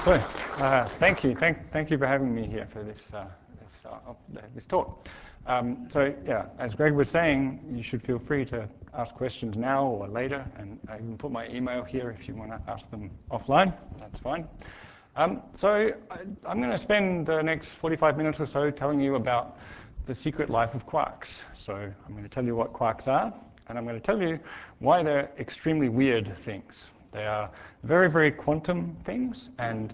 So, thank you for having me here for this talk. Yeah, as Greg was saying, you should feel free to ask questions now or later, and I can put my email here if you want to ask them offline. That's fine. I'm going to spend the next 45 minutes or so telling you about the secret life of quarks. So I'm going to tell you what quarks are, and I'm going to tell you why they're extremely weird things. They are very, very quantum things, and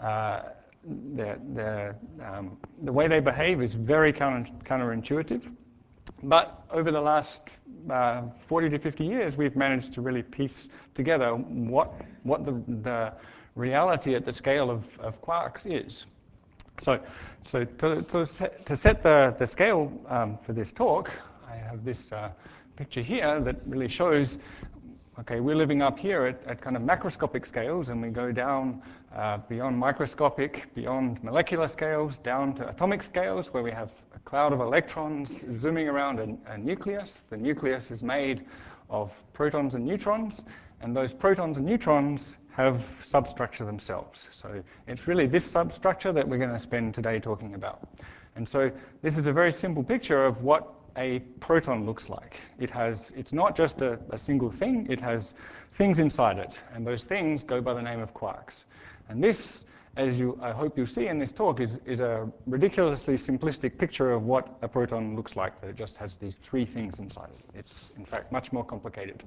the way they behave is very counterintuitive. But over the last 40 to 50 years, we've managed to really piece together what the reality at the scale of quarks is. So to set the scale for this talk, I have this picture here that really shows, okay, we're living up here at kind of macroscopic scales, and we go down beyond microscopic, beyond molecular scales, down to atomic scales, where we have a cloud of electrons zooming around a nucleus. The nucleus is made of protons and neutrons, and those protons and neutrons have substructure themselves. So it's really this substructure that we're going to spend today talking about. And so this is a very simple picture of what a proton looks like. It's not just a single thing, it has things inside it, and those things go by the name of quarks. And this, as I hope you'll see in this talk, is a ridiculously simplistic picture of what a proton looks like, that it just has these three things inside it. It's, in fact, much more complicated.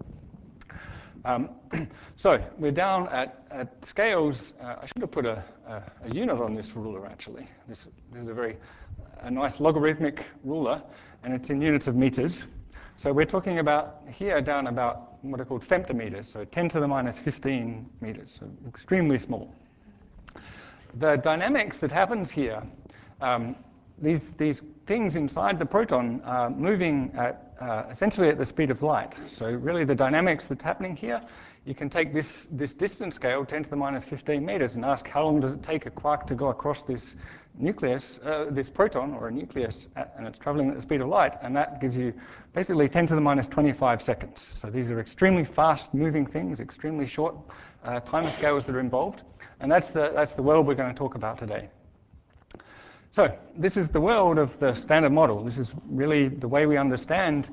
So we're down at scales. I should have put a unit on this ruler, actually. This is a nice logarithmic ruler, and it's in units of meters. So we're talking about here down about what are called femtometers, so 10 to the minus 15 meters, so extremely small. The dynamics that happens here, these things inside the proton are moving at essentially at the speed of light. So really the dynamics that's happening here, you can take this distance scale, 10 to the minus 15 meters, and ask how long does it take a quark to go across this nucleus, this proton or a nucleus, and it's traveling at the speed of light, and that gives you basically 10 to the minus 25 seconds. So these are extremely fast moving things, extremely short time scales that are involved, and that's the world we're going to talk about today. So this is the world of the Standard Model. This is really the way we understand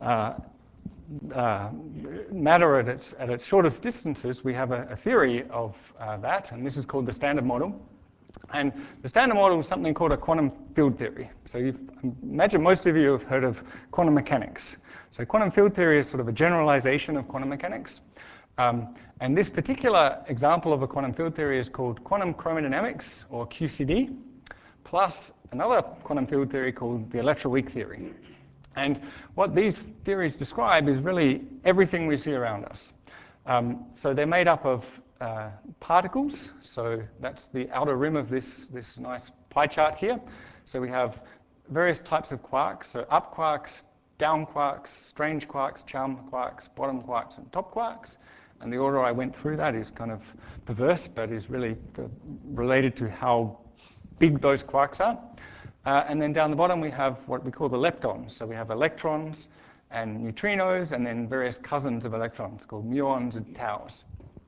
matter at its shortest distances. We have a theory of that, and this is called the Standard Model. And the Standard Model is something called a quantum field theory. So I imagine most of you have heard of quantum mechanics. So quantum field theory is sort of a generalization of quantum mechanics. And this particular example of a quantum field theory is called quantum chromodynamics, or QCD, plus another quantum field theory called the electroweak theory. And what these theories describe is really everything we see around us. So they're made up of particles. So that's the outer rim of this nice pie chart here. So we have various types of quarks. So up quarks, down quarks, strange quarks, charm quarks, bottom quarks, and top quarks. And the order I went through that is kind of perverse, but is really related to how big those quarks are. And then down the bottom we have what we call the leptons. So we have electrons and neutrinos, and then various cousins of electrons called muons and taus.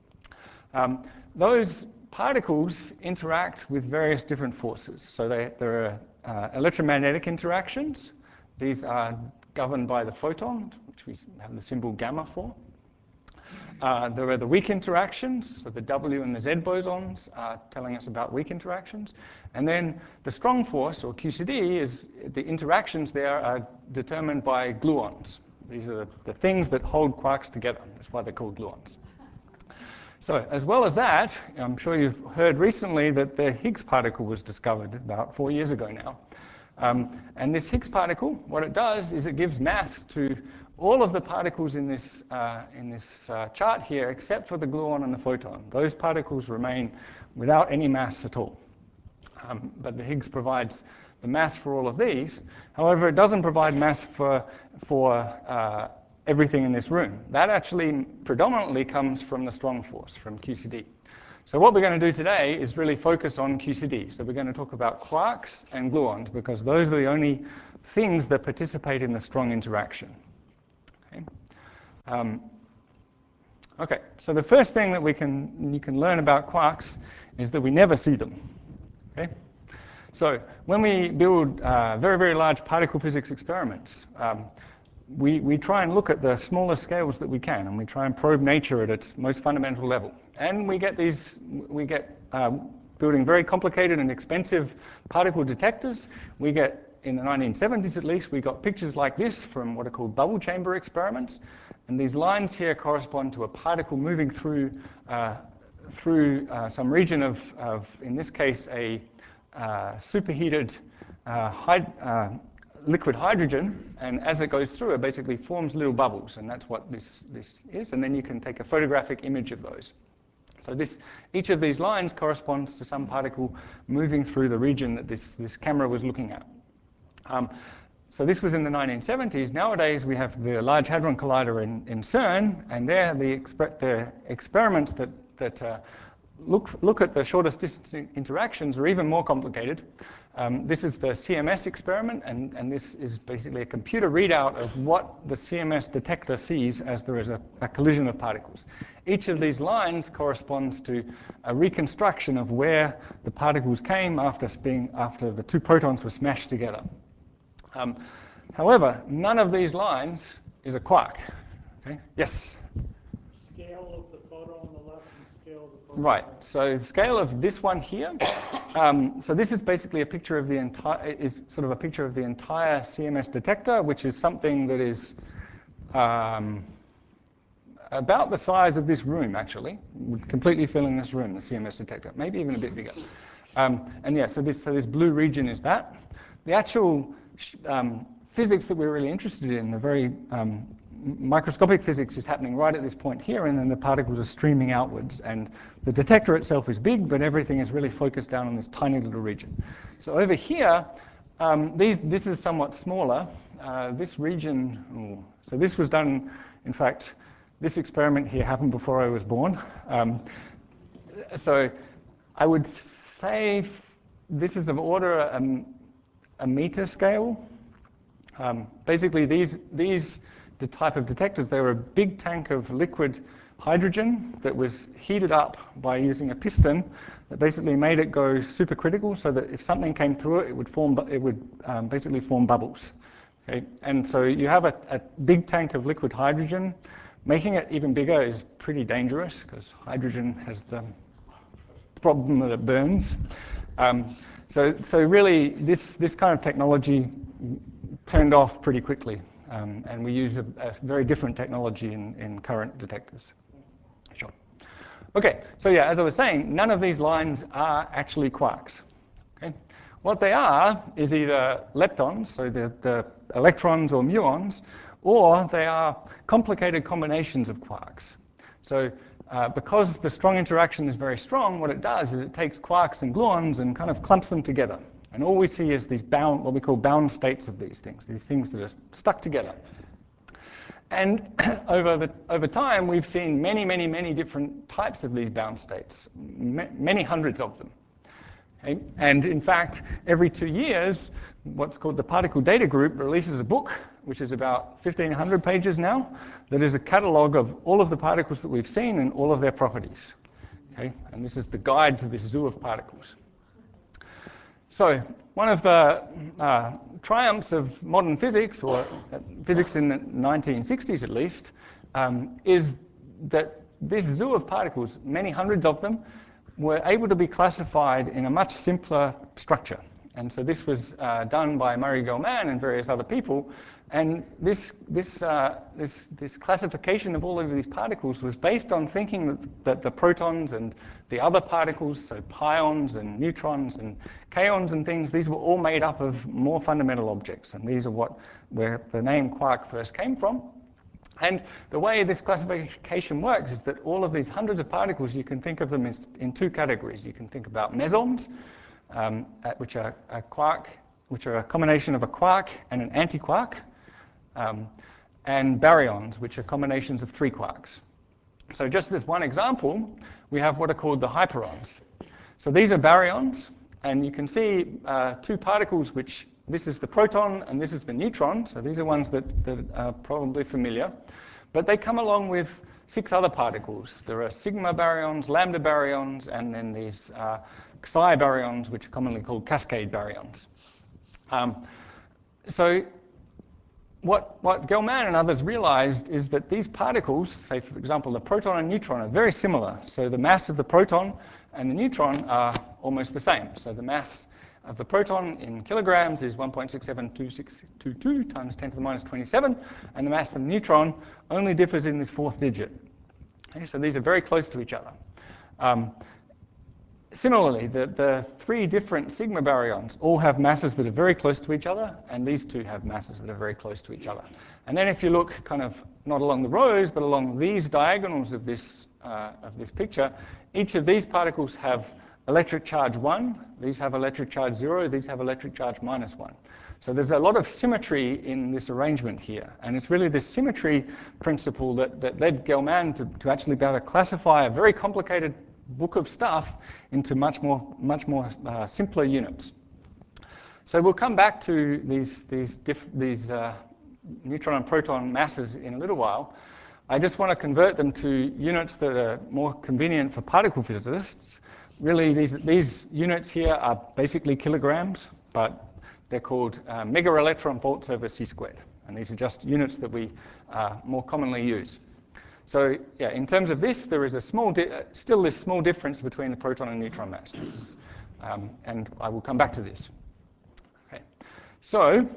Those particles interact with various different forces. So there are electromagnetic interactions. These are governed by the photon, which we have the symbol gamma for. There are the weak interactions, so the W and the Z bosons are telling us about weak interactions. And then the strong force, or QCD, is the interactions there are determined by gluons. These are the things that hold quarks together. That's why they're called gluons. So as well as that, I'm sure you've heard recently that the Higgs particle was discovered about 4 years ago now. And this Higgs particle, what it does is it gives mass to all of the particles in this chart here, except for the gluon and the photon. Those particles remain without any mass at all. But the Higgs provides the mass for all of these. However, it doesn't provide mass for everything in this room. That actually predominantly comes from the strong force, from QCD. So what we're going to do today is really focus on QCD. So we're going to talk about quarks and gluons, because those are the only things that participate in the strong interaction. Okay, so the first thing that you can learn about quarks is that we never see them. Okay? So when we build very, very large particle physics experiments, we try and look at the smallest scales that we can, and we try and probe nature at its most fundamental level. And we get building very complicated and expensive particle detectors. We get, in the 1970s at least, we got pictures like this from what are called bubble chamber experiments. And these lines here correspond to a particle moving through some region of, in this case, a superheated liquid hydrogen, and as it goes through, it basically forms little bubbles, and that's what this is. And then you can take a photographic image of those. So each of these lines corresponds to some particle moving through the region that this camera was looking at. So this was in the 1970s. Nowadays, we have the Large Hadron Collider in CERN, and there the experiments that look at the shortest distance interactions are even more complicated. This is the CMS experiment, and this is basically a computer readout of what the CMS detector sees as there is a collision of particles. Each of these lines corresponds to a reconstruction of where the particles came after the two protons were smashed together. However, none of these lines is a quark. Okay? Yes? Scale of the photo on the left and scale of the photo. Right. So the scale of this one here. So this is basically a picture of the entire CMS detector, which is something that is about the size of this room, actually, would completely fill in this room, the CMS detector, maybe even a bit bigger. And yeah, so this blue region is that. The actual physics that we're really interested in, the very microscopic physics, is happening right at this point here, and then the particles are streaming outwards. And the detector itself is big, but everything is really focused down on this tiny little region. So over here, this is somewhat smaller. This region, so this was done, in fact, this experiment here happened before I was born. So I would say this is of order a meter scale. Basically, the type of detectors, they were a big tank of liquid hydrogen that was heated up by using a piston that basically made it go supercritical, so that if something came through it, it would basically form bubbles. Okay? And so you have a big tank of liquid hydrogen. Making it even bigger is pretty dangerous because hydrogen has the problem that it burns. So really, this kind of technology turned off pretty quickly, and we use a very different technology in current detectors. Sure. Okay, so yeah, as I was saying, none of these lines are actually quarks. Okay? What they are is either leptons, so the electrons or muons, or they are complicated combinations of quarks. So because the strong interaction is very strong, what it does is it takes quarks and gluons and kind of clumps them together. And all we see is these what we call bound states of these things that are stuck together. And over time, we've seen many, many, many different types of these bound states, many hundreds of them. Okay? And in fact, every 2 years, what's called the Particle Data Group releases a book, which is about 1,500 pages now, that is a catalog of all of the particles that we've seen and all of their properties. Okay? And this is the guide to this zoo of particles. So one of the triumphs of modern physics, or physics in the 1960s at least, is that this zoo of particles, many hundreds of them, were able to be classified in a much simpler structure. And so this was done by Murray Gell-Mann and various other people. And this classification of all of these particles was based on thinking that the protons and the other particles, so pions and neutrons and kaons and things, these were all made up of more fundamental objects. And these are where the name quark first came from. And the way this classification works is that all of these hundreds of particles, you can think of them in two categories. You can think about mesons, which are a quark, which are a combination of a quark and an antiquark, and baryons, which are combinations of three quarks. So just as one example, we have what are called the hyperons. So these are baryons, and you can see two particles, which this is the proton and this is the neutron. So these are ones that are probably familiar. But they come along with 6 other particles. There are sigma baryons, lambda baryons, and then these Xi baryons, which are commonly called cascade baryons. So what Gell-Mann and others realized is that these particles, say for example the proton and neutron, are very similar. So the mass of the proton and the neutron are almost the same. So the mass of the proton in kilograms is 1.672622 times 10 to the minus 27, and the mass of the neutron only differs in this 4th digit. Okay, so these are very close to each other. Similarly, the 3 different sigma baryons all have masses that are very close to each other, and these 2 have masses that are very close to each other. And then if you look kind of not along the rows, but along these diagonals of this picture, each of these particles have electric charge 1, these have electric charge 0, these have electric charge minus 1. So there's a lot of symmetry in this arrangement here, and it's really this symmetry principle that led Gell-Mann to actually be able to classify a very complicated book of stuff into much more simpler units. So we'll come back to these neutron and proton masses in a little while. I just want to convert them to units that are more convenient for particle physicists. Really, these units here are basically kilograms, but they're called mega electron volts over c squared, and these are just units that we more commonly use. So yeah, in terms of this, there is a still this small difference between the proton and neutron mass. And I will come back to this. Okay. So,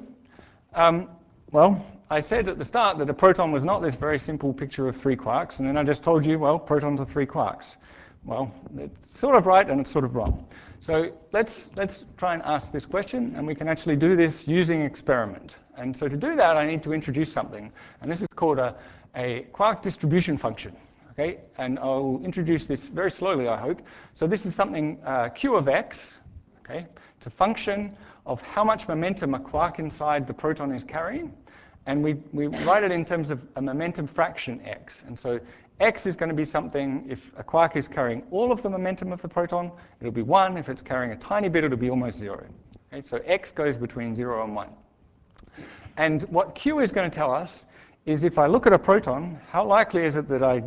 well, I said at the start that a proton was not this very simple picture of 3 quarks, and then I just told you, well, protons are 3 quarks. Well, it's sort of right and it's sort of wrong. So let's try and ask this question, and we can actually do this using experiment. And so to do that, I need to introduce something, and this is called a quark distribution function. Okay, and I'll introduce this very slowly, I hope. So this is something q of x. Okay, it's a function of how much momentum a quark inside the proton is carrying, and we write it in terms of a momentum fraction x. And so x is going to be something, if a quark is carrying all of the momentum of the proton, it'll be 1. If it's carrying a tiny bit, it'll be almost 0. Okay, so x goes between 0 and 1. And what q is going to tell us is if I look at a proton, how likely is it that I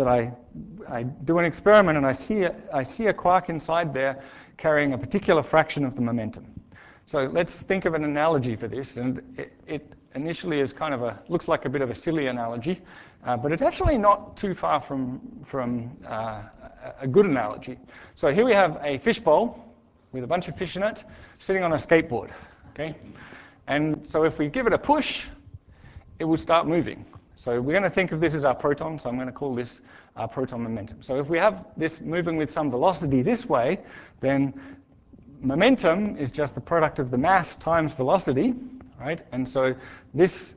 do an experiment and I see a quark inside there carrying a particular fraction of the momentum. So let's think of an analogy for this, and it initially is kind of looks like a bit of a silly analogy, but it's actually not too far from a good analogy. So here we have a fishbowl with a bunch of fish in it sitting on a skateboard. Okay, and so if we give it a push, it will start moving. So we're going to think of this as our proton, so I'm going to call this our proton momentum. So if we have this moving with some velocity this way, then momentum is just the product of the mass times velocity, right? And so this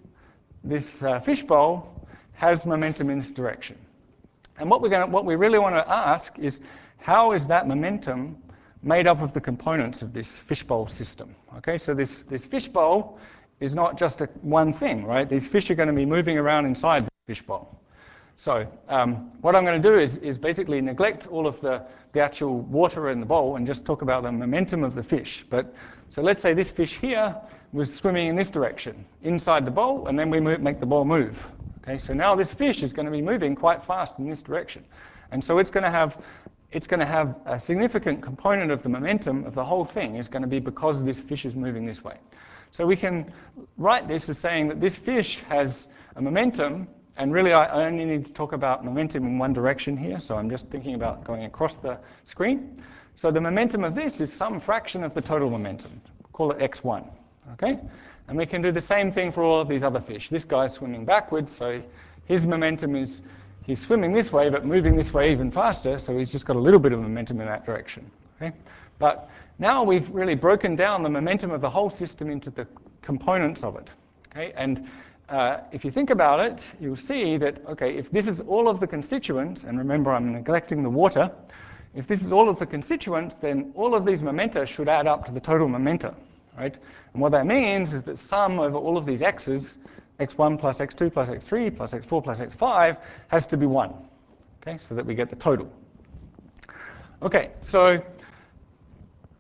fishbowl has momentum in this direction. And what we really want to ask is, how is that momentum made up of the components of this fishbowl system? Okay, so this fishbowl is not just one thing, right? These fish are going to be moving around inside the fishbowl. So what I'm going to do is basically neglect all of the actual water in the bowl and just talk about the momentum of the fish. So let's say this fish here was swimming in this direction, inside the bowl, and then we make the bowl move. Okay, so now this fish is going to be moving quite fast in this direction. And so it's going to have a significant component of the momentum of the whole thing is going to be because this fish is moving this way. So we can write this as saying that this fish has a momentum, and really I only need to talk about momentum in one direction here, so I'm just thinking about going across the screen. So the momentum of this is some fraction of the total momentum. Call it x1, okay? And we can do the same thing for all of these other fish. This guy's swimming backwards, so his momentum is, he's swimming this way, but moving this way even faster, so he's just got a little bit of momentum in that direction, okay? But now we've really broken down the momentum of the whole system into the components of it, okay? And if you think about it, you'll see that, okay, if this is all of the constituents, and remember I'm neglecting the water, if this is all of the constituents, then all of these momenta should add up to the total momenta, right? And what that means is that sum over all of these x's, x1 plus x2 plus x3 plus x4 plus x5, has to be 1, okay, so that we get the total. Okay, so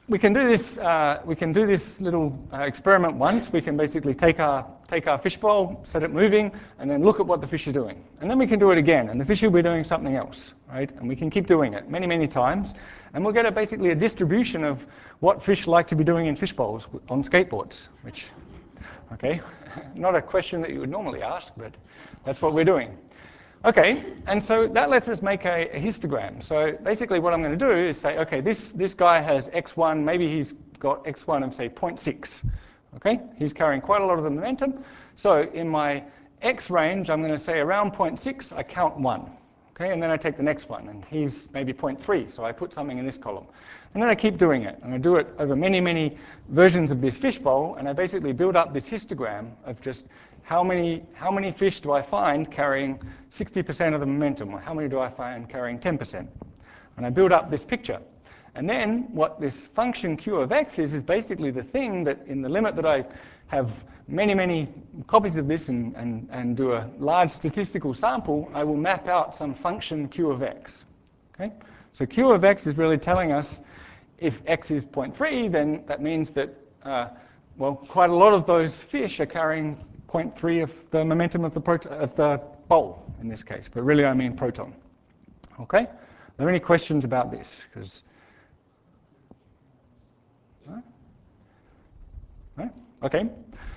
we can do this. We can do this little experiment once. We can basically take our fishbowl, set it moving, and then look at what the fish are doing. And then we can do it again, and the fish will be doing something else, right? And we can keep doing it many, many times, and we'll get basically a distribution of what fish like to be doing in fishbowls on skateboards. Which, okay, not a question that you would normally ask, but that's what we're doing. Okay, and so that lets us make a histogram. So basically what I'm going to do is say, okay, this guy has x1, maybe he's got x1 of say 0.6. Okay, he's carrying quite a lot of the momentum. So in my x range, I'm going to say around 0.6, I count 1. Okay, and then I take the next one, and he's maybe 0.3, so I put something in this column. And then I keep doing it, and I do it over many, many versions of this fishbowl, and I basically build up this histogram of just how many fish do I find carrying 60% of the momentum, or how many do I find carrying 10%? And I build up this picture. And then what this function q of x is basically the thing that in the limit that I have many, many copies of this and do a large statistical sample, I will map out some function q of x. Okay? So q of x is really telling us if x is 0.3, then that means that, well, quite a lot of those fish are carrying 0.3 of the momentum of the bowl in this case, but really I mean proton. Okay? Are there any questions about this? No? Okay.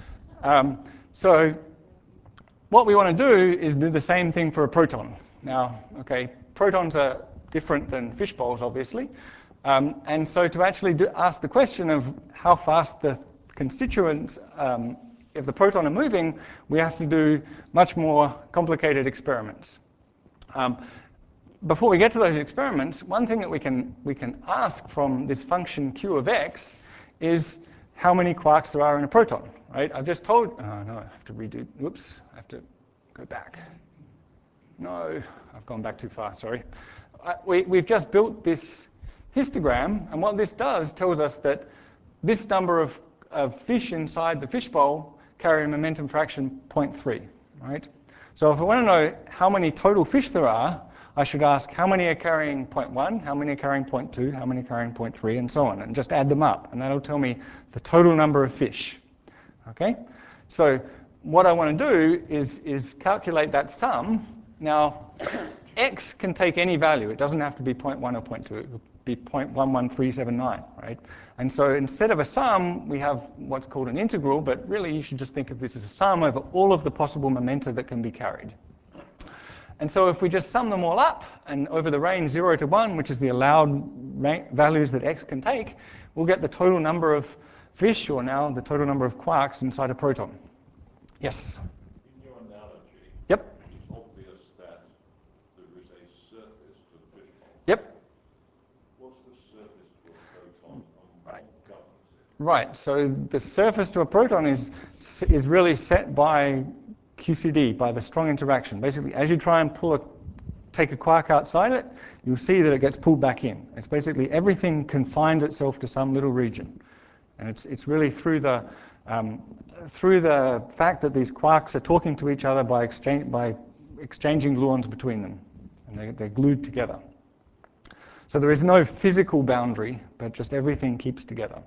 So what we want to do is do the same thing for a proton. Now, okay, protons are different than fishbowls, obviously. And so to actually ask the question of how fast the constituents if the proton are moving, we have to do much more complicated experiments. Before we get to those experiments, one thing that we can ask from this function q of x is how many quarks there are in a proton, right? I've just told, oh no, I have to redo, whoops, I have to go back. No, I've gone back too far, sorry. We've just built this histogram, and what this does tells us that this number of fish inside the fishbowl carry a momentum fraction 0.3, right? So if I want to know how many total fish there are, I should ask how many are carrying 0.1, how many are carrying 0.2, how many are carrying 0.3, and so on, and just add them up, and that'll tell me the total number of fish. Okay? So what I want to do is calculate that sum. Now, x can take any value. It doesn't have to be 0.1 or 0.2. It would be 0.11379, right? And so instead of a sum, we have what's called an integral, but really you should just think of this as a sum over all of the possible momenta that can be carried. And so if we just sum them all up, and over the range 0 to 1, which is the allowed values that x can take, we'll get the total number of fish, or now the total number of quarks inside a proton. Yes? In your analogy, yep. It's obvious that there is a surface to the fishbowl. Yep. What's the surface to a proton, and what governs it? Right, so the surface to a proton is really set by QCD, by the strong interaction. Basically, as you try and take a quark outside it, you'll see that it gets pulled back in. It's basically everything confines itself to some little region. And it's really through the fact that these quarks are talking to each other by exchanging gluons between them. And they're glued together. So there is no physical boundary, but just everything keeps together.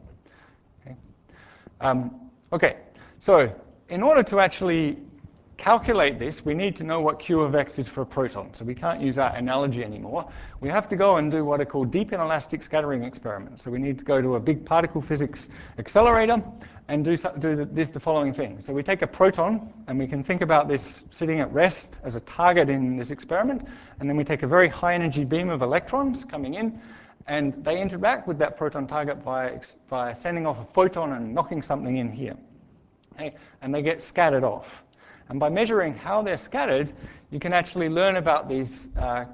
Okay, so in order to actually calculate this, we need to know what q of x is for a proton. So we can't use that analogy anymore. We have to go and do what are called deep inelastic scattering experiments. So we need to go to a big particle physics accelerator and do the following thing. So we take a proton, and we can think about this sitting at rest as a target in this experiment, and then we take a very high energy beam of electrons coming in, and they interact with that proton target by sending off a photon and knocking something in here. Okay? And they get scattered off. And by measuring how they're scattered, you can actually learn about this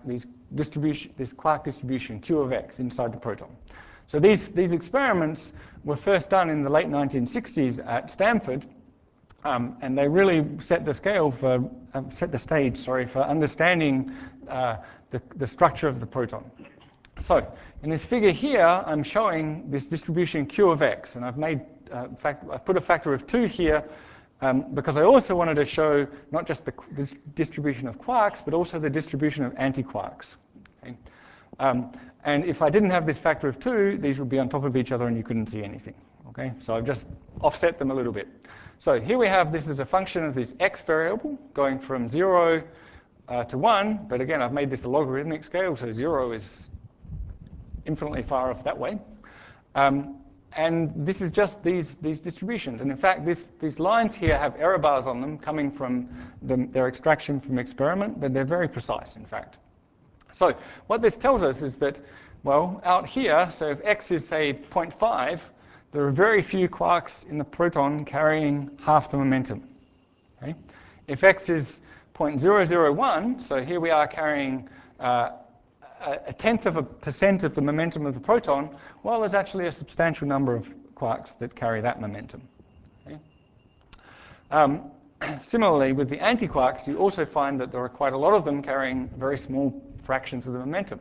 quark distribution, q of x, inside the proton. So these experiments were first done in the late 1960s at Stanford, and they really set the stage for understanding the structure of the proton. So in this figure here, I'm showing this distribution q of x, and I've put a factor of 2 here because I also wanted to show not just this distribution of quarks, but also the distribution of antiquarks. Okay? And if I didn't have this factor of 2, these would be on top of each other and you couldn't see anything. Okay, so I've just offset them a little bit. So here we have, this is a function of this x variable going from 0 to 1, but again, I've made this a logarithmic scale, so 0 is infinitely far off that way. And this is just these distributions. And in fact, these lines here have error bars on them coming from their extraction from experiment, but they're very precise, in fact. So what this tells us is that, well, out here, so if x is, say, 0.5, there are very few quarks in the proton carrying half the momentum. Okay? If x is 0.001, so here we are carrying a 0.1% of the momentum of the proton, well, there's actually a substantial number of quarks that carry that momentum. Okay? Similarly, with the antiquarks, you also find that there are quite a lot of them carrying very small fractions of the momentum.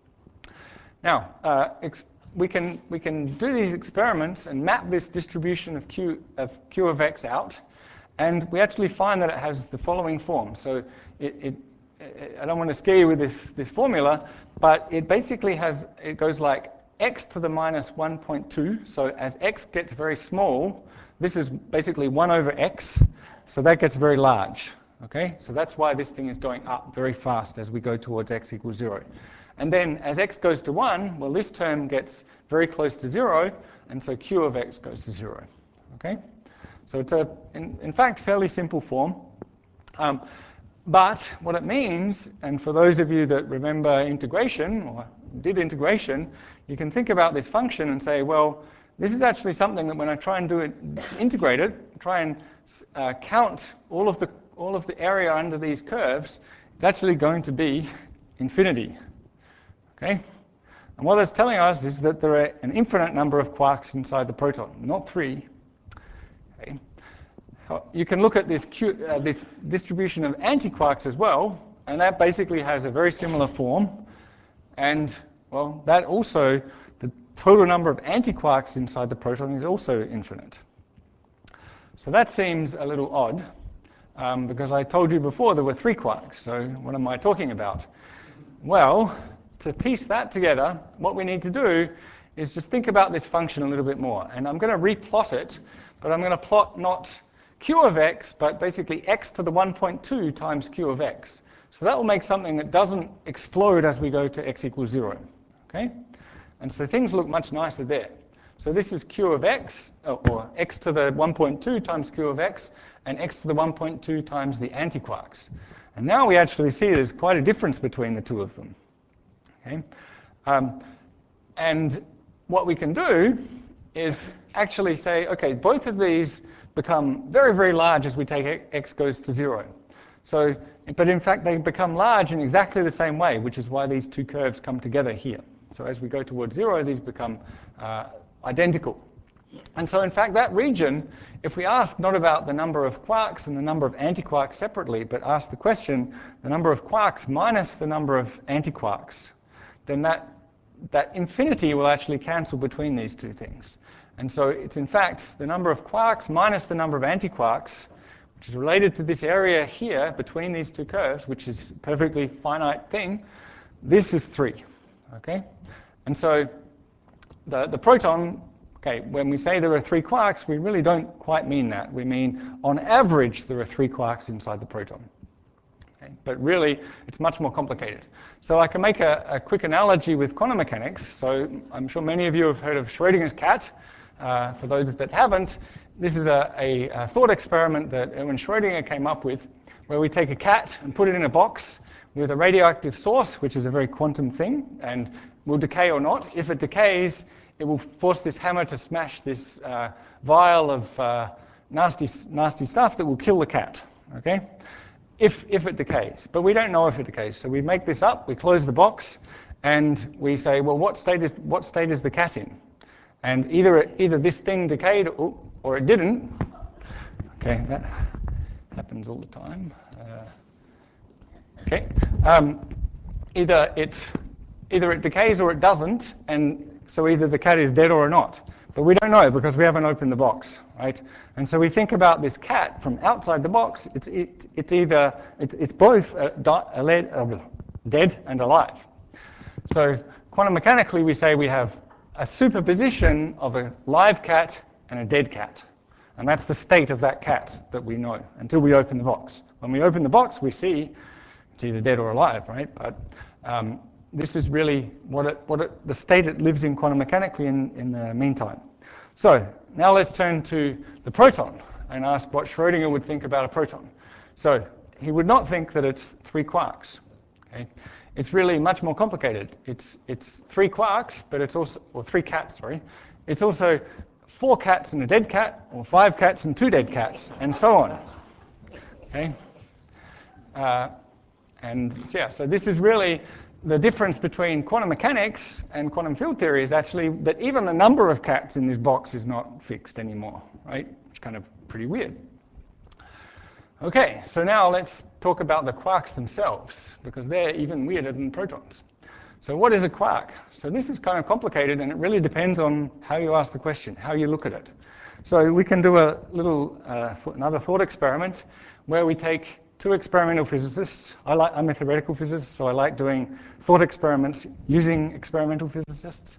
Now, we can do these experiments and map this distribution of Q of x out, and we actually find that it has the following form. So I don't want to scare you with this formula, but it basically it goes like x to the minus 1.2. So as x gets very small, this is basically 1 over x, so that gets very large. Okay, so that's why this thing is going up very fast as we go towards x equals 0. And then as x goes to 1, well, this term gets very close to 0, and so q of x goes to 0. Okay, so it's in fact, fairly simple form. But what it means, and for those of you that remember integration or did integration, you can think about this function and say, well, this is actually something that when I try and integrate it, try and count all of the area under these curves, it's actually going to be infinity. Okay? And what that's telling us is that there are an infinite number of quarks inside the proton, not 3. Okay? You can look at this distribution of antiquarks as well, and that basically has a very similar form. And, well, that also, the total number of antiquarks inside the proton is also infinite. So that seems a little odd, because I told you before there were 3 quarks, so what am I talking about? Well, to piece that together, what we need to do is just think about this function a little bit more. And I'm going to replot it, but I'm going to plot not q of x, but basically x to the 1.2 times q of x. So that will make something that doesn't explode as we go to x equals 0. Okay? And so things look much nicer there. So this is q of x, or x to the 1.2 times q of x, and x to the 1.2 times the antiquarks. And now we actually see there's quite a difference between the two of them. Okay? And what we can do is actually say, okay, both of these become very, very large as we take x goes to 0. So, but in fact, they become large in exactly the same way, which is why these two curves come together here. So as we go towards 0, these become identical. And so in fact, that region, if we ask not about the number of quarks and the number of antiquarks separately, but ask the question, the number of quarks minus the number of antiquarks, then that infinity will actually cancel between these two things. And so it's in fact the number of quarks minus the number of antiquarks, which is related to this area here between these two curves, which is a perfectly finite thing. This is 3. Okay? And so the proton, okay, when we say there are 3 quarks, we really don't quite mean that. We mean on average there are 3 quarks inside the proton. Okay? But really, it's much more complicated. So I can make a quick analogy with quantum mechanics. So I'm sure many of you have heard of Schrödinger's cat. For those that haven't, this is a thought experiment that Erwin Schrödinger came up with, where we take a cat and put it in a box with a radioactive source, which is a very quantum thing, and will decay or not. If it decays, it will force this hammer to smash this vial of nasty stuff that will kill the cat. Okay? If it decays. But we don't know if it decays. So we make this up, we close the box, and we say, well, what state is the cat in? And either this thing decayed or it didn't. Okay, that happens all the time. Okay, either it decays or it doesn't, and so either the cat is dead or not. But we don't know because we haven't opened the box, right? And so we think about this cat from outside the box. It's both dead and alive. So quantum mechanically, we say we have a superposition of a live cat and a dead cat. And that's the state of that cat that we know until we open the box. When we open the box, we see it's either dead or alive, right? But this is really the state it lives in quantum mechanically in the meantime. So now let's turn to the proton and ask what Schrödinger would think about a proton. So he would not think that it's 3 quarks. Okay? It's really much more complicated. It's 3 quarks, but it's also, or 3 cats, sorry. It's also 4 cats and a dead cat, or 5 cats and 2 dead cats, and so on. Okay? So this is really the difference between quantum mechanics and quantum field theory is actually that even the number of cats in this box is not fixed anymore, right? It's kind of pretty weird. Okay, so now let's talk about the quarks themselves, because they're even weirder than protons. So what is a quark? So this is kind of complicated, and it really depends on how you ask the question, how you look at it. So we can do a little, another thought experiment where we take 2 experimental physicists. I'm a theoretical physicist, so I like doing thought experiments using experimental physicists.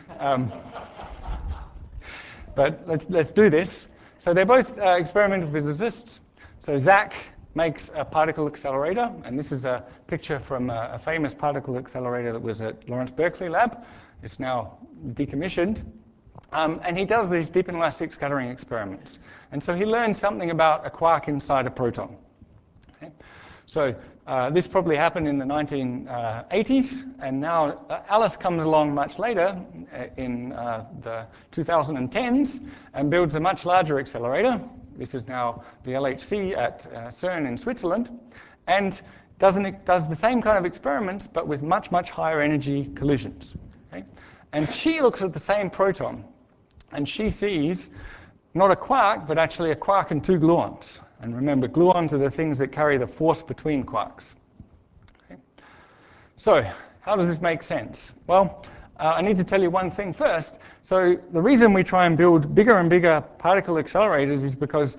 But let's do this. So they're both experimental physicists. So Zach makes a particle accelerator, and this is a picture from a famous particle accelerator that was at Lawrence Berkeley lab. It's now decommissioned. And he does these deep inelastic scattering experiments. And so he learned something about a quark inside a proton. Okay? So this probably happened in the 1980s, and now Alice comes along much later in the 2010s and builds a much larger accelerator. This is now the LHC at CERN in Switzerland, and does the same kind of experiments, but with much, much higher energy collisions. Okay? And she looks at the same proton, and she sees not a quark, but actually a quark and 2 gluons. And remember, gluons are the things that carry the force between quarks. Okay? So how does this make sense? Well, I need to tell you one thing first. So the reason we try and build bigger and bigger particle accelerators is because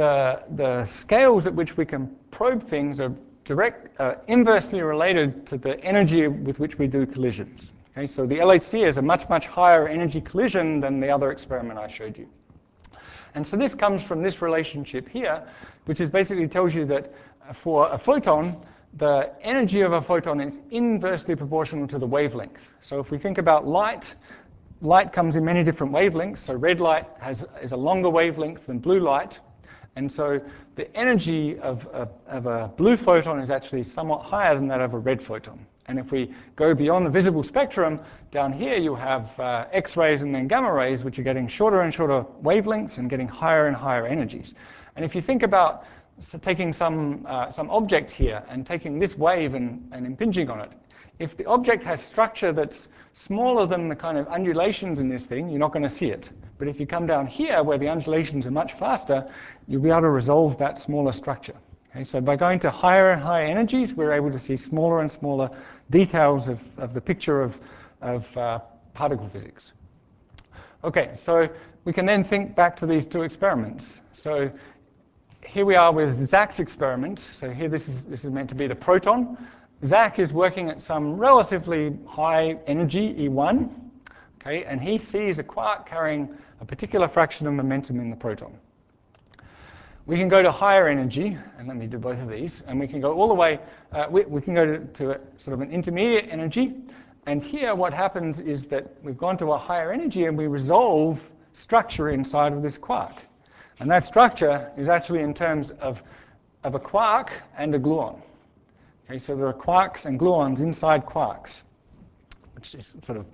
the scales at which we can probe things are inversely related to the energy with which we do collisions. Okay? So the LHC is a much, much higher energy collision than the other experiment I showed you. And so this comes from this relationship here, which is basically tells you that for a photon, the energy of a photon is inversely proportional to the wavelength. So if we think about light, light comes in many different wavelengths. So red light is a longer wavelength than blue light. And so the energy of a blue photon is actually somewhat higher than that of a red photon. And if we go beyond the visible spectrum, down here you have X-rays and then gamma rays, which are getting shorter and shorter wavelengths and getting higher and higher energies. And if you think about taking some object here and taking this wave and impinging on it, if the object has structure that's smaller than the kind of undulations in this thing, you're not going to see it. But if you come down here where the undulations are much faster, you'll be able to resolve that smaller structure. Okay, so by going to higher and higher energies, we're able to see smaller and smaller details of the picture of particle physics. Okay, so we can then think back to these 2 experiments. So here we are with Zach's experiment. So here this is meant to be the proton. Zach is working at some relatively high energy, E1, okay, and he sees a quark carrying a particular fraction of momentum in the proton. We can go to higher energy, and let me do both of these, and we can go all the way, we can go to a sort of an intermediate energy, and here what happens is that we've gone to a higher energy and we resolve structure inside of this quark. And that structure is actually in terms of a quark and a gluon. Okay, so there are quarks and gluons inside quarks, which is sort of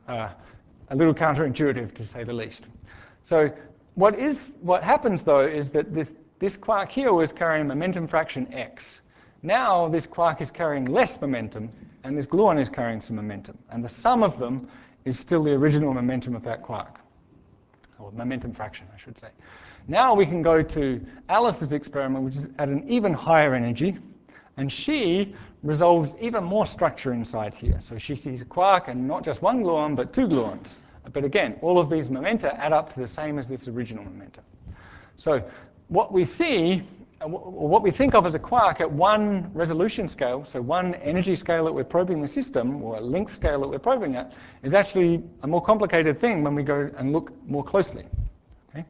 a little counterintuitive to say the least. So what happens though is that this quark here was carrying momentum fraction x. Now this quark is carrying less momentum, and this gluon is carrying some momentum. And the sum of them is still the original momentum of that quark, or momentum fraction, I should say. Now we can go to Alice's experiment, which is at an even higher energy, and she resolves even more structure inside here. So she sees a quark and not just 1 gluon, but 2 gluons. But again, all of these momenta add up to the same as this original momentum. So what we see what we think of as a quark at one resolution scale, so one energy scale that we're probing the system, or a length scale that we're probing at, is actually a more complicated thing when we go and look more closely. Okay?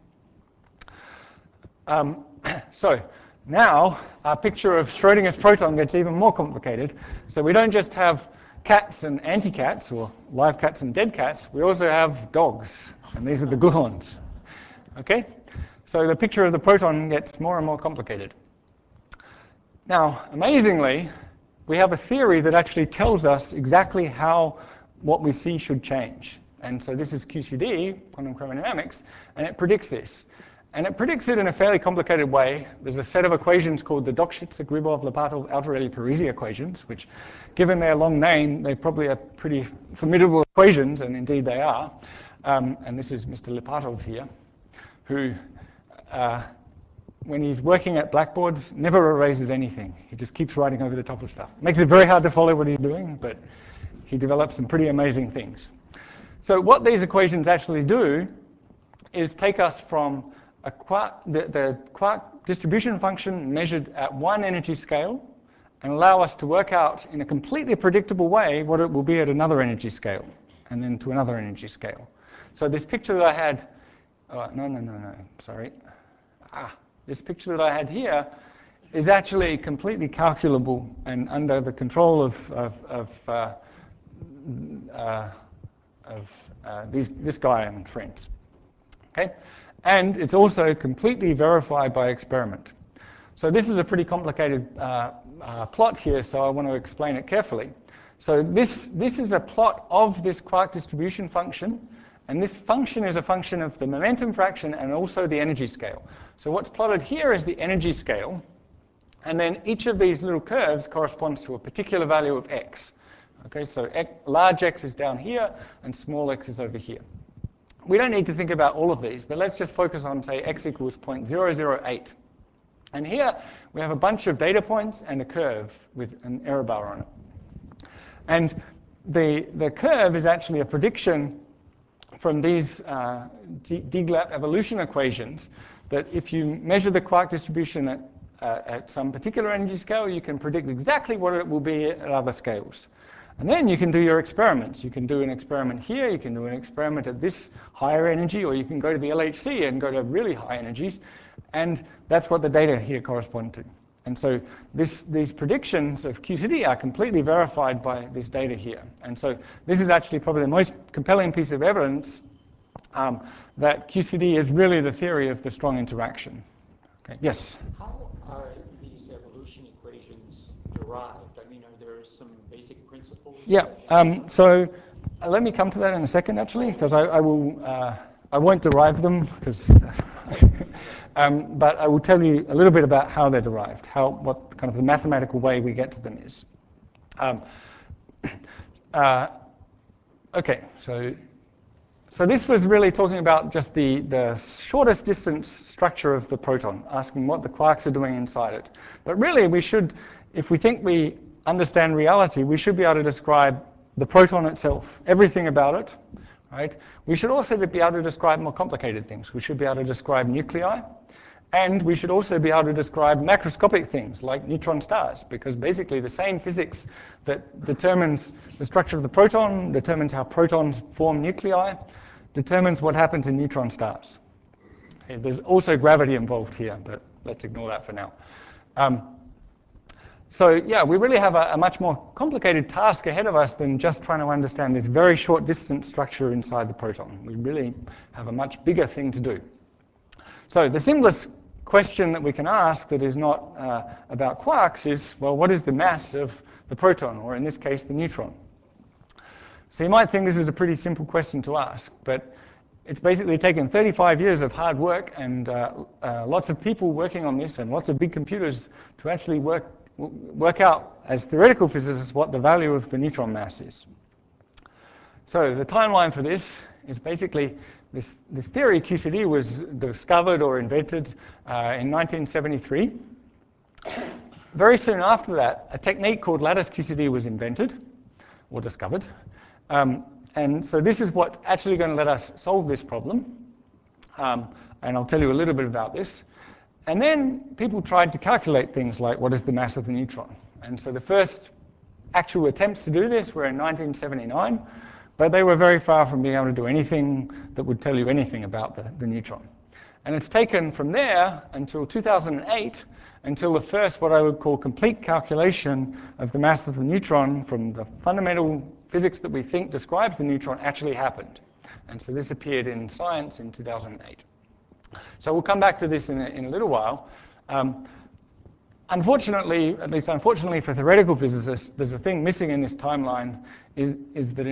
So now our picture of Schrodinger's proton gets even more complicated. So we don't just have cats and anti-cats, or live cats and dead cats, we also have dogs, and these are the gluons. Okay? So the picture of the proton gets more and more complicated. Now, amazingly, we have a theory that actually tells us exactly how what we see should change. And so this is QCD, quantum chromodynamics, and it predicts this. And it predicts it in a fairly complicated way. There's a set of equations called the Dokshitzer-Gribov-Lapatov-Altorelli equations, which, given their long name, they probably are pretty formidable equations, and indeed they are. And this is Mr. Lipatov here, who, when he's working at blackboards, never erases anything. He just keeps writing over the top of stuff. Makes it very hard to follow what he's doing, but he develops some pretty amazing things. So what these equations actually do is take us from the quark distribution function measured at one energy scale and allow us to work out in a completely predictable way what it will be at another energy scale, and then to another energy scale. So this picture that I had, sorry. This picture that I had here is actually completely calculable and under the control of this guy and friends. Okay? And it's also completely verified by experiment. So this is a pretty complicated plot here, so I want to explain it carefully. So this is a plot of this quark distribution function, and this function is a function of the momentum fraction and also the energy scale. So what's plotted here is the energy scale, and then each of these little curves corresponds to a particular value of x. Okay, so large x is down here, and small x is over here. We don't need to think about all of these, but let's just focus on, say, x equals 0.008. And here we have a bunch of data points and a curve with an error bar on it. And the curve is actually a prediction from these DGLAP evolution equations that if you measure the quark distribution at some particular energy scale, you can predict exactly what it will be at other scales. And then you can do your experiments. You can do an experiment here, you can do an experiment at this higher energy, or you can go to the LHC and go to really high energies, and that's what the data here correspond to. And so these predictions of QCD are completely verified by this data here. And so this is actually probably the most compelling piece of evidence that QCD is really the theory of the strong interaction. Okay. Yes? How are these evolution equations derived? I mean, are there some basic principles? Yeah. So let me come to that in a second, actually, because I won't derive them, because but I will tell you a little bit about how they're derived, what kind of the mathematical way we get to them is. Okay, so this was really talking about just the shortest distance structure of the proton, asking what the quarks are doing inside it. But really, we should, if we think we understand reality, we should be able to describe the proton itself, everything about it, right? We should also be able to describe more complicated things. We should be able to describe nuclei, and we should also be able to describe macroscopic things like neutron stars, because basically the same physics that determines the structure of the proton, determines how protons form nuclei, determines what happens in neutron stars. Okay, there's also gravity involved here, but let's ignore that for now. So yeah, we really have a much more complicated task ahead of us than just trying to understand this very short distance structure inside the proton. We really have a much bigger thing to do. So the simplest question that we can ask that is not about quarks is, well, what is the mass of the proton, or in this case, the neutron? So you might think this is a pretty simple question to ask, but it's basically taken 35 years of hard work and lots of people working on this and lots of big computers to actually work out as theoretical physicists what the value of the neutron mass is. So the timeline for this is basically this theory, QCD, was discovered or invented in 1973. Very soon after that, a technique called lattice QCD was invented or discovered. And so this is what's actually going to let us solve this problem. And I'll tell you a little bit about this. And then people tried to calculate things like what is the mass of the neutron. And so the first actual attempts to do this were in 1979, but they were very far from being able to do anything that would tell you anything about the neutron. And it's taken from there until 2008, until the first what I would call complete calculation of the mass of the neutron from the fundamental physics that we think describes the neutron actually happened. And so this appeared in Science in 2008. So we'll come back to this in a little while. Unfortunately, at least unfortunately for theoretical physicists, there's a thing missing in this timeline, is that in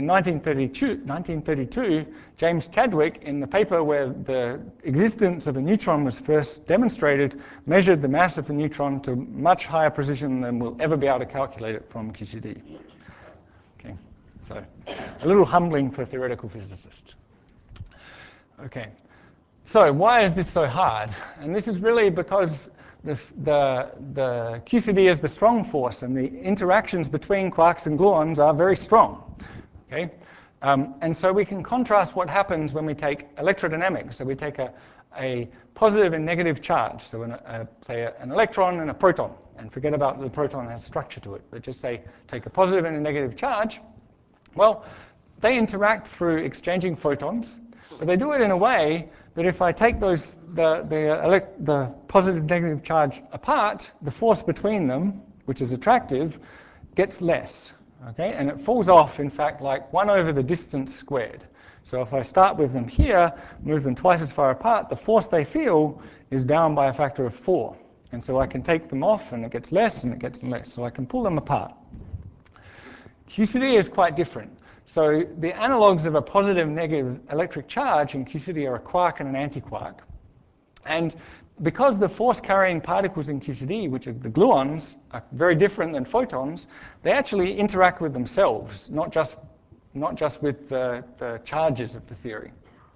1932, James Chadwick, in the paper where the existence of a neutron was first demonstrated, measured the mass of the neutron to much higher precision than we'll ever be able to calculate it from QCD. Okay, so a little humbling for theoretical physicists. Okay, so why is this so hard? And this is really because the QCD is the strong force, and the interactions between quarks and gluons are very strong. Okay, and so we can contrast what happens when we take electrodynamics. So we take a positive and negative charge. So say an electron and a proton, and forget about the proton has structure to it, but just say take a positive and a negative charge. Well, they interact through exchanging photons, but they do it in a way that if I take those the positive and negative charge apart, the force between them, which is attractive, gets less. Okay, and it falls off, in fact, like 1 over the distance squared. So if I start with them here, move them twice as far apart, the force they feel is down by a factor of 4. And so I can take them off, and it gets less, and it gets less. So I can pull them apart. QCD is quite different. So the analogues of a positive-negative electric charge in QCD are a quark and an antiquark. And because the force-carrying particles in QCD, which are the gluons, are very different than photons, they actually interact with themselves, not just with the charges of the theory.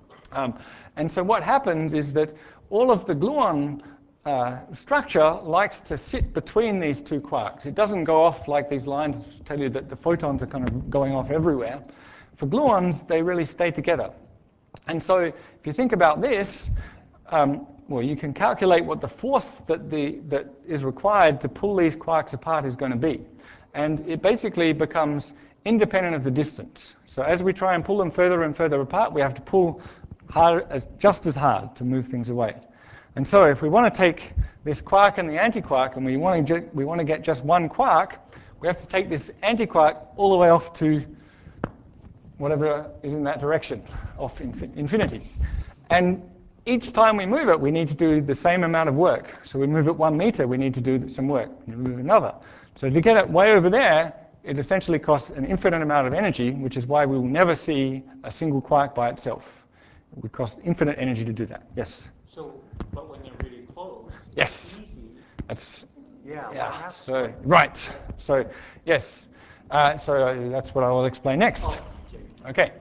And so what happens is that all of the gluon structure likes to sit between these two quarks. It doesn't go off like these lines tell you that the photons are kind of going off everywhere. For gluons, they really stay together. And so if you think about this, well, you can calculate what the force that is required to pull these quarks apart is going to be. And it basically becomes independent of the distance. So as we try and pull them further and further apart, we have to pull just as hard to move things away. And so if we want to take this quark and the antiquark, and we want to get just one quark, we have to take this antiquark all the way off to whatever is in that direction, off infinity. And each time we move it, we need to do the same amount of work. So we move it 1 meter, we need to do some work. We move another. So to get it way over there, it essentially costs an infinite amount of energy, which is why we will never see a single quark by itself. It would cost infinite energy to do that. Yes? So, but when they're really close, yes. it's easy. That's, Yeah. So, right. So, yes. So that's what I will explain next. Oh, okay.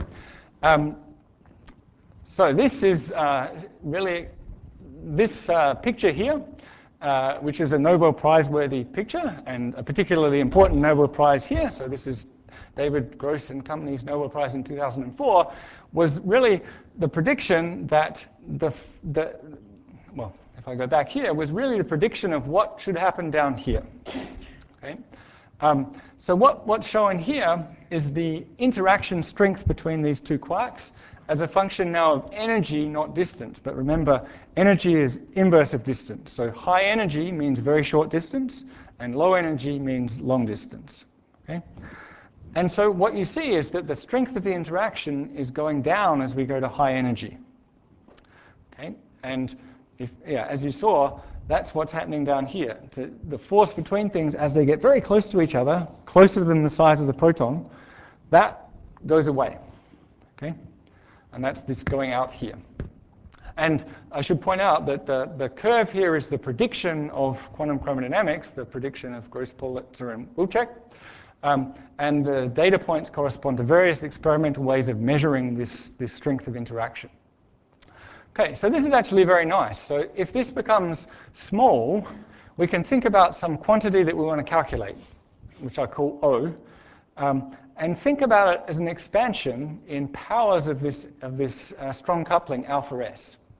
So this is really, this picture here, which is a Nobel Prize-worthy picture, and a particularly important Nobel Prize here. So this is David Gross and Company's Nobel Prize in 2004, was really the prediction that well, if I go back here, was really the prediction of what should happen down here. Okay. So what's shown here is the interaction strength between these two quarks as a function now of energy, not distance. But remember, energy is inverse of distance. So high energy means very short distance, and low energy means long distance. Okay? And so what you see is that the strength of the interaction is going down as we go to high energy. Okay? And as you saw, that's what's happening down here. The force between things as they get very close to each other, closer than the size of the proton, that goes away. Okay? And that's this going out here. And I should point out that the curve here is the prediction of quantum chromodynamics, the prediction of Gross, Politzer, and Wilczek. And the data points correspond to various experimental ways of measuring this strength of interaction. Okay, so this is actually very nice. So if this becomes small, we can think about some quantity that we want to calculate, which I call O, and think about it as an expansion in powers of this strong coupling alpha S.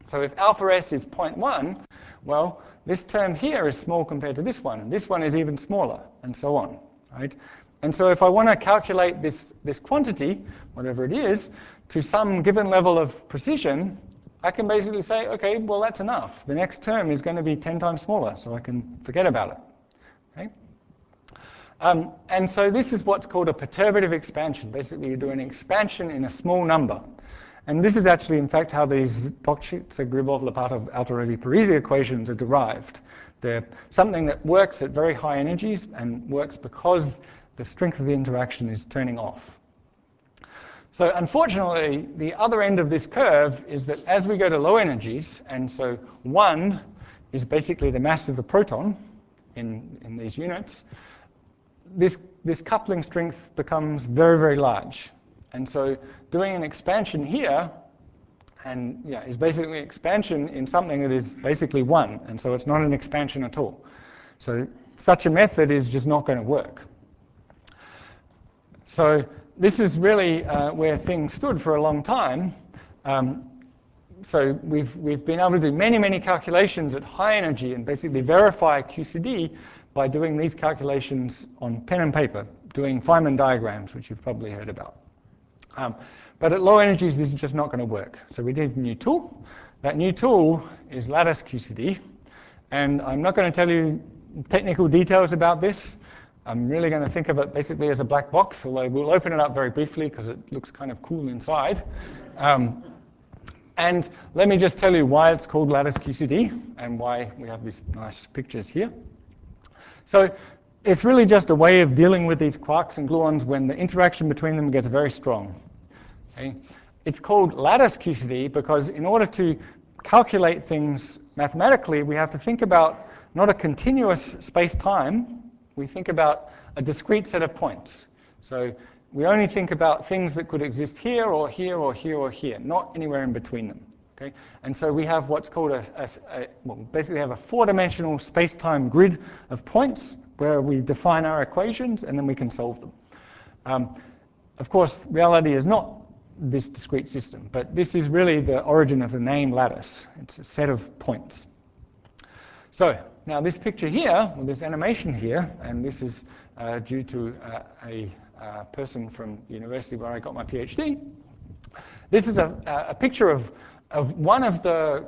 So if alpha s is 0.1, well, this term here is small compared to this one, and this one is even smaller, and so on, right? And so if I want to calculate this quantity, whatever it is, to some given level of precision, I can basically say, okay, well, that's enough. The next term is going to be 10 times smaller, so I can forget about it. Okay? And so this is what's called a perturbative expansion. Basically, you do an expansion in a small number. And this is actually, in fact, how these Boc-Gribov-Lapatov-Altorelli-Parisi equations are derived. They're something that works at very high energies and works because the strength of the interaction is turning off. So unfortunately, the other end of this curve is that as we go to low energies, and so 1 is basically the mass of the proton in these units, this coupling strength becomes very, very large. And so doing an expansion here is basically expansion in something that is basically 1, and so it's not an expansion at all. So such a method is just not going to work. So this is really where things stood for a long time. So we've been able to do many, many calculations at high energy and basically verify QCD by doing these calculations on pen and paper, doing Feynman diagrams, which you've probably heard about. But at low energies, this is just not going to work. So we did a new tool. That new tool is lattice QCD. And I'm not going to tell you technical details about this. I'm really going to think of it basically as a black box, although we'll open it up very briefly because it looks kind of cool inside. And let me just tell you why it's called lattice QCD and why we have these nice pictures here. So it's really just a way of dealing with these quarks and gluons when the interaction between them gets very strong. Okay? It's called lattice QCD because in order to calculate things mathematically, we have to think about not a continuous space-time, we think about a discrete set of points. So we only think about things that could exist here or here or here or here, not anywhere in between them. Okay? And so we have what's called basically have a 4-dimensional space-time grid of points where we define our equations and then we can solve them. Of course, reality is not this discrete system, but this is really the origin of the name lattice. It's a set of points. So now this picture here, or this animation here, and this is due to a person from the university where I got my PhD. This is a picture of one of the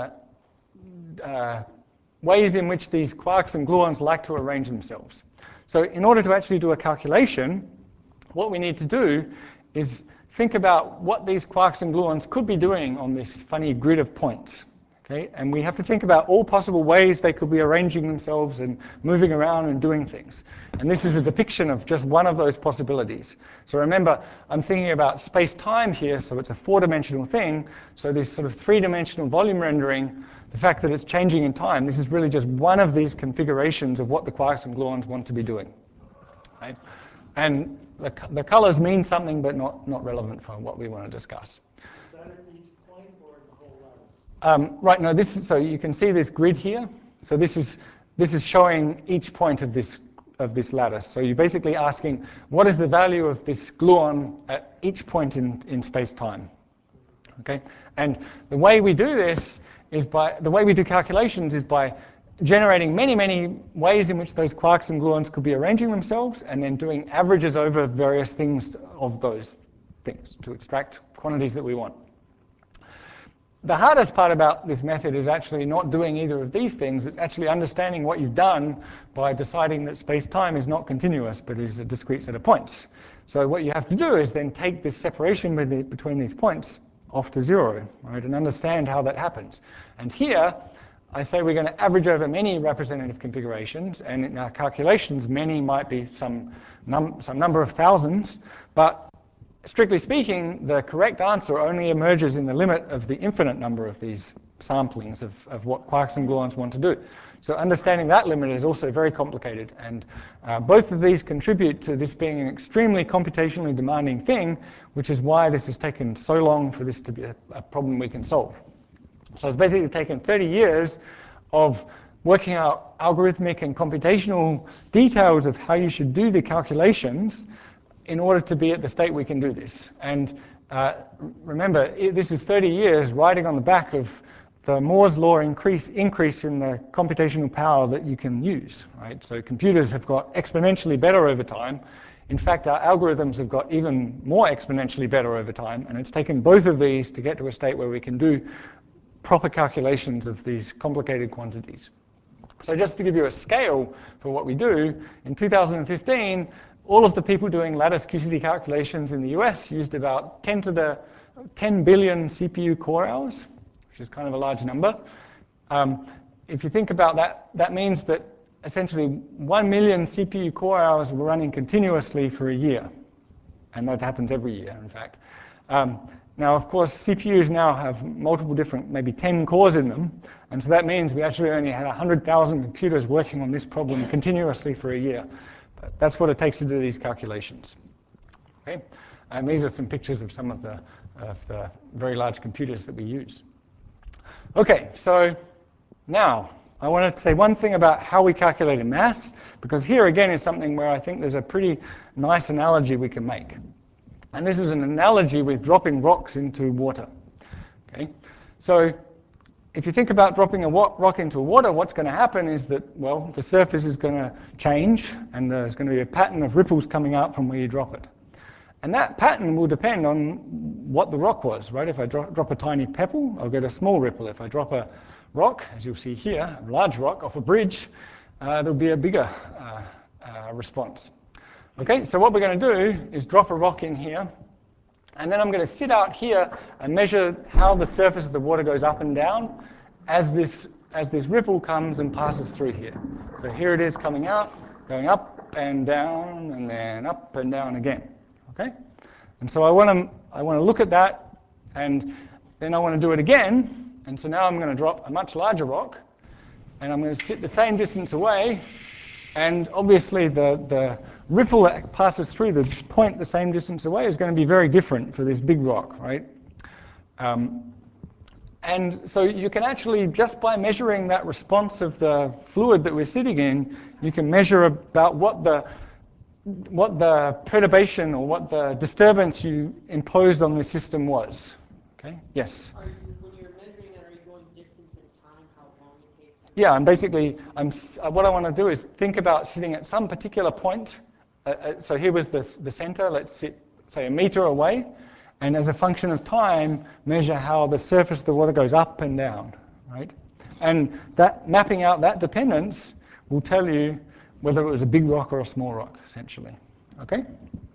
ways in which these quarks and gluons like to arrange themselves. So in order to actually do a calculation, what we need to do is think about what these quarks and gluons could be doing on this funny grid of points. Okay? And we have to think about all possible ways they could be arranging themselves and moving around and doing things. And this is a depiction of just one of those possibilities. So remember, I'm thinking about space-time here, so it's a 4-dimensional thing. So this sort of 3-dimensional volume rendering, the fact that it's changing in time, this is really just one of these configurations of what the quarks and gluons want to be doing. Right? And the colors mean something, but not relevant for what we want to discuss. Is that at each point or the whole lattice? Right, no, so you can see this grid here. So this is showing each point of this lattice. So you're basically asking, what is the value of this gluon at each point in space-time? Okay, and the way we do this is the way we do calculations is by generating many, many ways in which those quarks and gluons could be arranging themselves, and then doing averages over various things of those things to extract quantities that we want. The hardest part about this method is actually not doing either of these things. It's actually understanding what you've done by deciding that space-time is not continuous, but is a discrete set of points. So what you have to do is then take this separation between these points off to 0, right, and understand how that happens. And here, I say we're going to average over many representative configurations, and in our calculations, many might be some number of thousands, but strictly speaking, the correct answer only emerges in the limit of the infinite number of these samplings of what quarks and gluons want to do. So understanding that limit is also very complicated, and both of these contribute to this being an extremely computationally demanding thing, which is why this has taken so long for this to be a problem we can solve. So it's basically taken 30 years of working out algorithmic and computational details of how you should do the calculations in order to be at the state we can do this. And remember, this is 30 years riding on the back of the Moore's law increase in the computational power that you can use, right? So computers have got exponentially better over time. In fact, our algorithms have got even more exponentially better over time, and it's taken both of these to get to a state where we can do proper calculations of these complicated quantities. So just to give you a scale for what we do, in 2015, all of the people doing lattice QCD calculations in the US used about 10 billion CPU core hours, which is kind of a large number. If you think about that, that means that essentially 1 million CPU core hours were running continuously for a year. And that happens every year, in fact. Now, of course, CPUs now have multiple different, maybe 10 cores in them. And so that means we actually only had 100,000 computers working on this problem continuously for a year. But that's what it takes to do these calculations. Okay? And these are some pictures of some of the very large computers that we use. Okay, so now I want to say one thing about how we calculate a mass, because here again is something where I think there's a pretty nice analogy we can make. And this is an analogy with dropping rocks into water. Okay? So if you think about dropping a rock into water, what's going to happen is that, well, the surface is going to change, and there's going to be a pattern of ripples coming out from where you drop it. And that pattern will depend on what the rock was, right? If I drop a tiny pebble, I'll get a small ripple. If I drop a rock, as you'll see here, a large rock off a bridge, there'll be a bigger response. Okay, so what we're going to do is drop a rock in here, and then I'm going to sit out here and measure how the surface of the water goes up and down as this ripple comes and passes through here. So here it is coming out, going up and down, and then up and down again. Okay, and so I want to look at that, and then I want to do it again. And so now I'm going to drop a much larger rock, and I'm going to sit the same distance away. And obviously, the ripple that passes through the point the same distance away is going to be very different for this big rock, right? And so you can actually, just by measuring that response of the fluid that we're sitting in, you can measure about what the perturbation or what the disturbance you imposed on the system was. Okay? Yes? When you're measuring it, are you going distance and time, how long it takes? Yeah, and basically, what I want to do is think about sitting at some particular point. So here was the center. Let's sit, say, 1 meter away. And as a function of time, measure how the surface of the water goes up and down, right? And that mapping out that dependence will tell you whether it was a big rock or a small rock, essentially. Okay?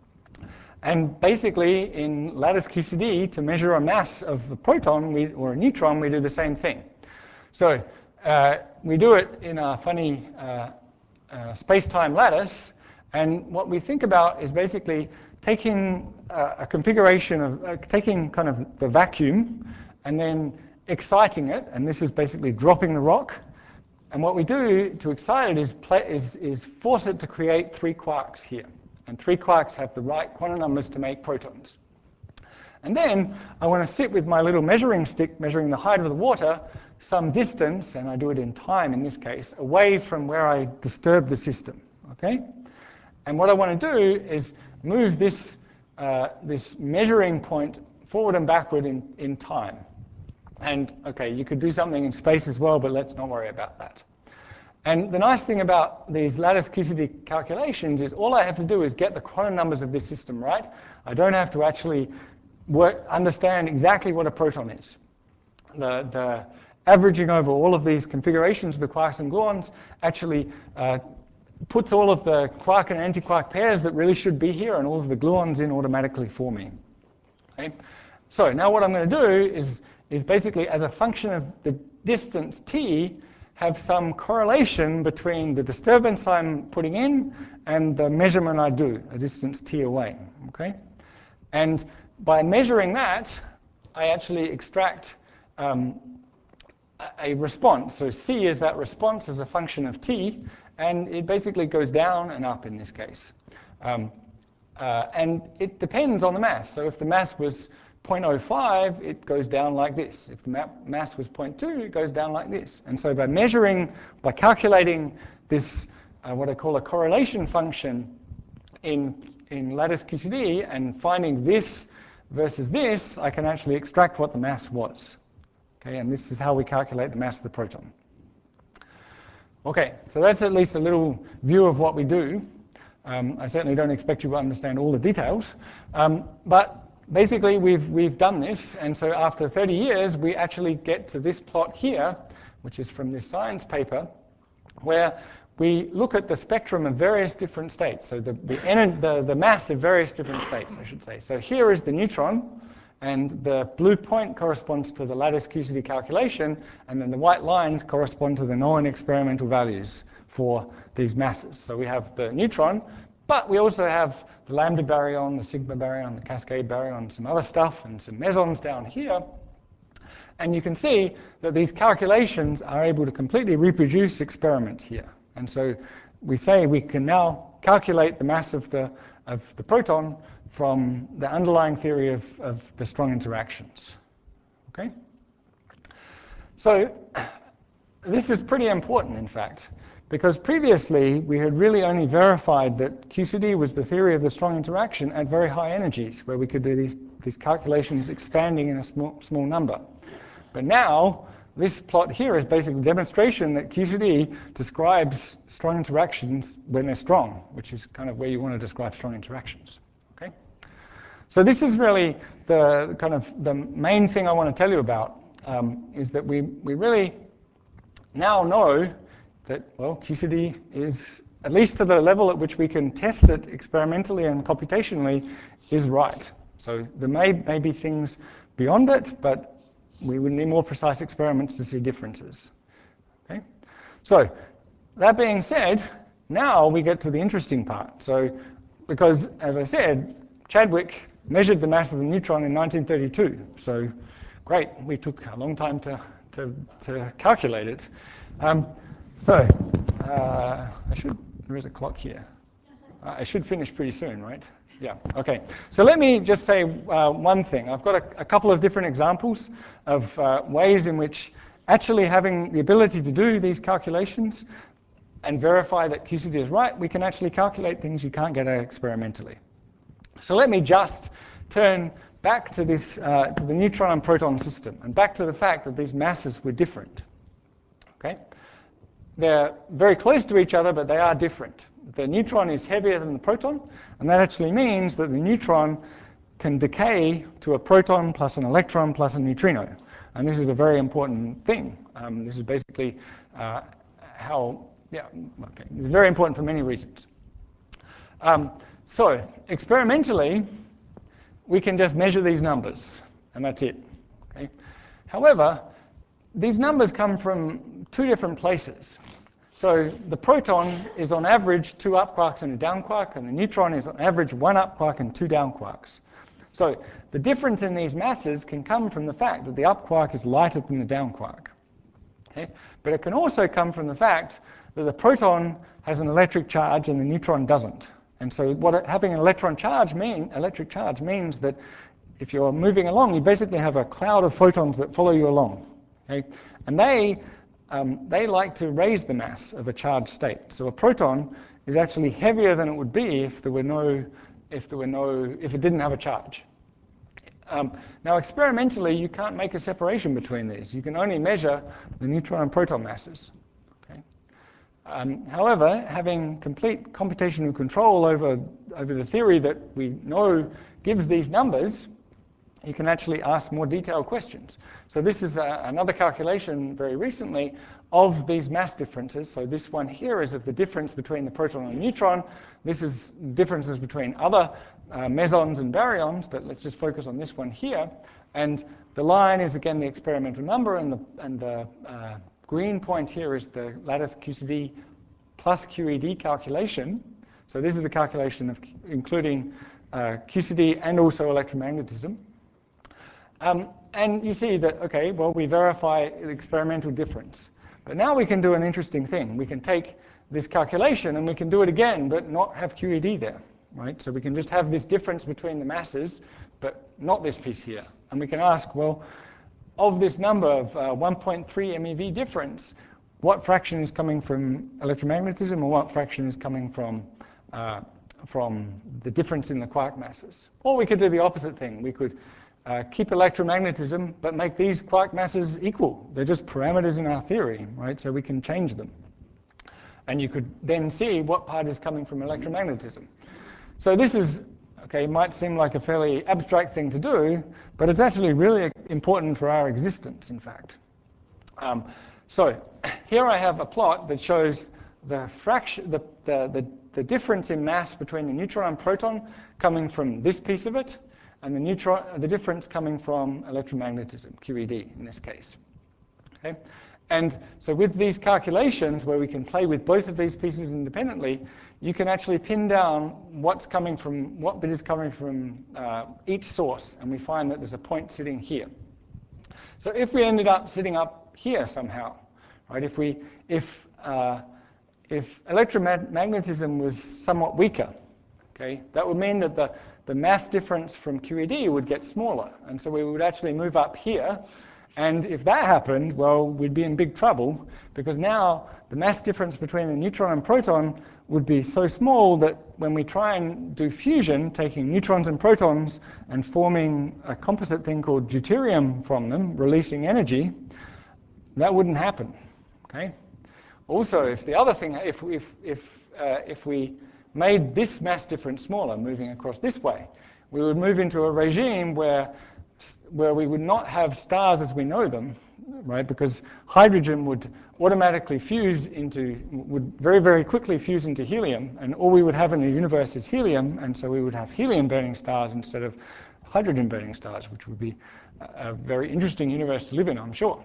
And basically, in lattice QCD, to measure a mass of a proton or a neutron, we do the same thing. So we do it in a funny space-time lattice, and what we think about is basically taking a configuration of, taking kind of the vacuum and then exciting it, and this is basically dropping the rock. And what we do to excite it is force it to create 3 quarks here. And 3 quarks have the right quantum numbers to make protons. And then I want to sit with my little measuring stick, measuring the height of the water, some distance, and I do it in time in this case, away from where I disturb the system. Okay? And what I want to do is move this measuring point forward and backward in time. And okay, you could do something in space as well, but let's not worry about that. And the nice thing about these lattice QCD calculations is all I have to do is get the quantum numbers of this system right. I don't have to actually understand exactly what a proton is. The averaging over all of these configurations of the quarks and gluons actually puts all of the quark and antiquark pairs that really should be here and all of the gluons in automatically for me. Okay? So now what I'm going to do is basically, as a function of the distance t, have some correlation between the disturbance I'm putting in and the measurement I do, a distance t away. Okay? And by measuring that, I actually extract a response. So c is that response as a function of t, and it basically goes down and up in this case. And it depends on the mass. So if the mass was 0.05, it goes down like this. If the mass was 0.2, it goes down like this. And so by calculating this, what I call a correlation function in lattice QCD and finding this versus this, I can actually extract what the mass was. Okay, and this is how we calculate the mass of the proton. Okay, so that's at least a little view of what we do. I certainly don't expect you to understand all the details, but basically we've done this, and so after 30 years we actually get to this plot here, which is from this science paper, where we look at the spectrum of various different states, so the mass of various different states, I should say. So here is the neutron, and the blue point corresponds to the lattice QCD calculation, and then the white lines correspond to the known experimental values for these masses. So we have the neutron, but we also have the lambda baryon, the sigma baryon, the cascade baryon, some other stuff, and some mesons down here. And you can see that these calculations are able to completely reproduce experiments here. And so we say we can now calculate the mass of the proton from the underlying theory of the strong interactions. Okay? So this is pretty important, in fact, because previously we had really only verified that QCD was the theory of the strong interaction at very high energies, where we could do these calculations expanding in a small number. But now, this plot here is basically a demonstration that QCD describes strong interactions when they're strong, which is kind of where you want to describe strong interactions. Okay? So this is really the main thing I want to tell you about, is that we really now know that, well, QCD is, at least to the level at which we can test it experimentally and computationally, is right. So there may be things beyond it, but we would need more precise experiments to see differences. Okay? So that being said, now we get to the interesting part. So because, as I said, Chadwick measured the mass of the neutron in 1932. So great, we took a long time to calculate it. There is a clock here. I should finish pretty soon, right? Yeah, okay. So let me just say one thing. I've got a couple of different examples of ways in which actually having the ability to do these calculations and verify that QCD is right, we can actually calculate things you can't get experimentally. So let me just turn back to this, to the neutron and proton system, and back to the fact that these masses were different. Okay? They're very close to each other, but they are different. The neutron is heavier than the proton, and that actually means that the neutron can decay to a proton plus an electron plus a neutrino. And this is a very important thing. This is basically it's very important for many reasons. So experimentally, we can just measure these numbers, and that's it. Okay? However, these numbers come from two different places. So the proton is on average 2 up quarks and a down quark, and the neutron is on average 1 up quark and 2 down quarks. So the difference in these masses can come from the fact that the up quark is lighter than the down quark. Okay? But it can also come from the fact that the proton has an electric charge and the neutron doesn't. And so having an electric charge means that if you're moving along, you basically have a cloud of photons that follow you along. Okay? And they like to raise the mass of a charged state. So a proton is actually heavier than it would be if it didn't have a charge. Now experimentally, you can't make a separation between these. You can only measure the neutron and proton masses. Okay? However, having complete computational control over the theory that we know gives these numbers, you can actually ask more detailed questions. So this is another calculation very recently of these mass differences. So this one here is of the difference between the proton and the neutron. This is differences between other mesons and baryons, but let's just focus on this one here. And the line is, again, the experimental number, and the green point here is the lattice QCD plus QED calculation. So this is a calculation of including QCD and also electromagnetism. And you see that, okay, well, we verify the experimental difference. But now we can do an interesting thing. We can take this calculation and we can do it again, but not have QED there, right? So we can just have this difference between the masses, but not this piece here. And we can ask, well, of this number of 1.3 MeV difference, what fraction is coming from electromagnetism and what fraction is coming from the difference in the quark masses? Or we could do the opposite thing. We could keep electromagnetism, but make these quark masses equal. They're just parameters in our theory, right? So we can change them. And you could then see what part is coming from electromagnetism. So this is, okay, might seem like a fairly abstract thing to do, but it's actually really important for our existence, in fact. So here I have a plot that shows the fraction, the difference in mass between the neutron and proton coming from this piece of it, and the difference coming from electromagnetism, QED in this case. Okay? And so with these calculations, where we can play with both of these pieces independently, you can actually pin down what bit is coming from each source, and we find that there's a point sitting here. So if we ended up sitting up here somehow, right? If electromagnetism was somewhat weaker, okay, that would mean that the mass difference from QED would get smaller, and so we would actually move up here. And if that happened, well, we'd be in big trouble, because now the mass difference between the neutron and proton would be so small that when we try and do fusion, taking neutrons and protons and forming a composite thing called deuterium from them, releasing energy, that wouldn't happen. Okay. Also, if the other thing, if we made this mass difference smaller, moving across this way, we would move into a regime where we would not have stars as we know them, right? Because hydrogen would automatically would very, very quickly fuse into helium, and all we would have in the universe is helium, and so we would have helium-burning stars instead of hydrogen-burning stars, which would be a very interesting universe to live in, I'm sure.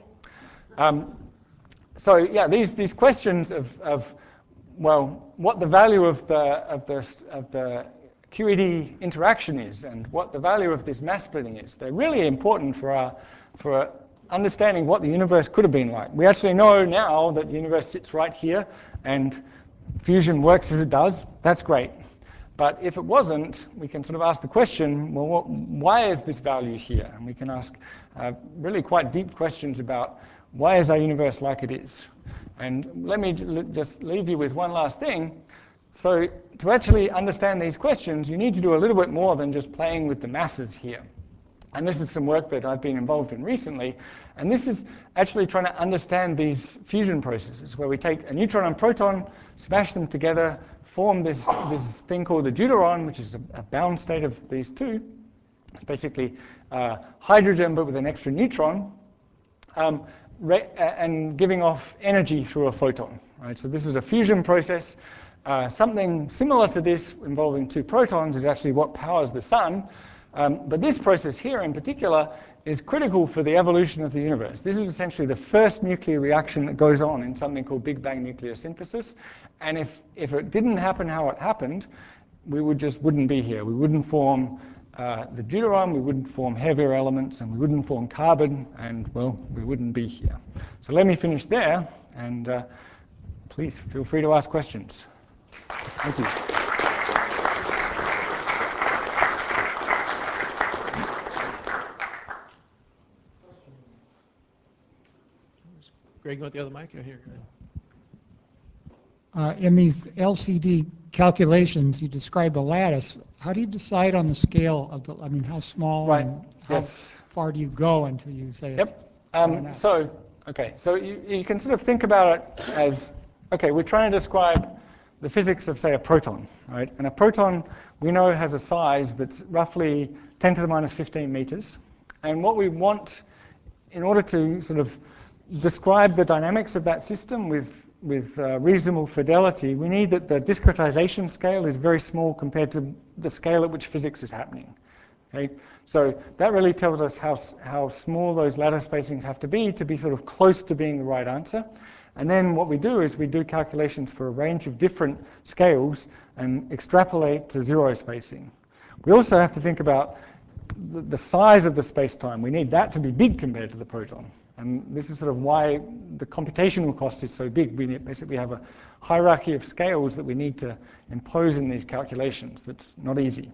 So yeah, these questions of well, what the value of the QED interaction is and what the value of this mass splitting is, they're really important for understanding what the universe could have been like. We actually know now that the universe sits right here and fusion works as it does. That's great. But if it wasn't, we can sort of ask the question, well, why is this value here? And we can ask really quite deep questions about why is our universe like it is? And let me just leave you with one last thing. So to actually understand these questions, you need to do a little bit more than just playing with the masses here. And this is some work that I've been involved in recently. And this is actually trying to understand these fusion processes, where we take a neutron and proton, smash them together, form this thing called the deuteron, which is a bound state of these two. It's basically hydrogen, but with an extra neutron, and giving off energy through a photon. Right? So this is a fusion process. Something similar to this involving two protons is actually what powers the sun. But this process here in particular is critical for the evolution of the universe. This is essentially the first nuclear reaction that goes on in something called Big Bang nucleosynthesis. And if it didn't happen how it happened, we wouldn't be here. We wouldn't form the deuteron, we wouldn't form heavier elements, and we wouldn't form carbon, and, well, we wouldn't be here. So let me finish there, and please feel free to ask questions. Thank you. Greg, you want the other mic? Here. In these LCD calculations, you describe a lattice. How do you decide on the scale of the, I mean, how small Right. and how far do you go until you say it's So you can sort of think about it as, okay, we're trying to describe the physics of, say, a proton, right? And a proton, we know, has a size that's roughly 10 to the minus 15 meters. And what we want, in order to sort of describe the dynamics of that system with reasonable fidelity, we need that the discretization scale is very small compared to the scale at which physics is happening. Okay? So that really tells us how small those lattice spacings have to be sort of close to being the right answer. And then what we do is we do calculations for a range of different scales and extrapolate to zero spacing. We also have to think about the size of the space-time. We need that to be big compared to the proton. And this is sort of why the computational cost is so big. We basically have a hierarchy of scales that we need to impose in these calculations. That's not easy.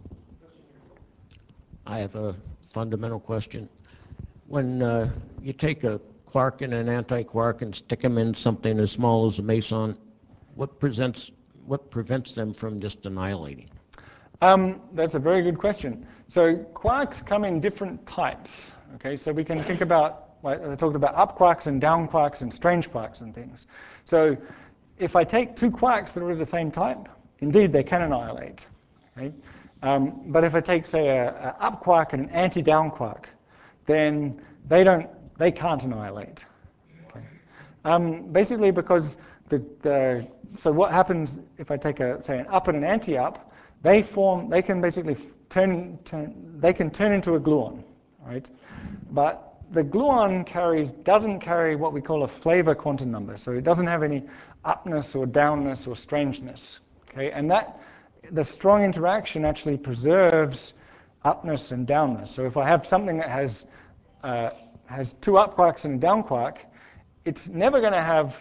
I have a fundamental question. When you take a quark and an antiquark and stick them in something as small as a meson, what prevents them from just annihilating? That's a very good question. So quarks come in different types. Okay, so we can think about, like I talked about up quarks and down quarks and strange quarks and things. So if I take two quarks that are of the same type, indeed they can annihilate. Okay? But if I take, say, a up quark and an anti-down quark, then they can't annihilate. Okay? Basically because so what happens if I take say an up and an anti-up, they can basically turn into a gluon, right? But the gluon doesn't carry what we call a flavor quantum number, so it doesn't have any upness or downness or strangeness. Okay, and the strong interaction actually preserves upness and downness. So if I have something that has two up quarks and a down quark, it's never going to have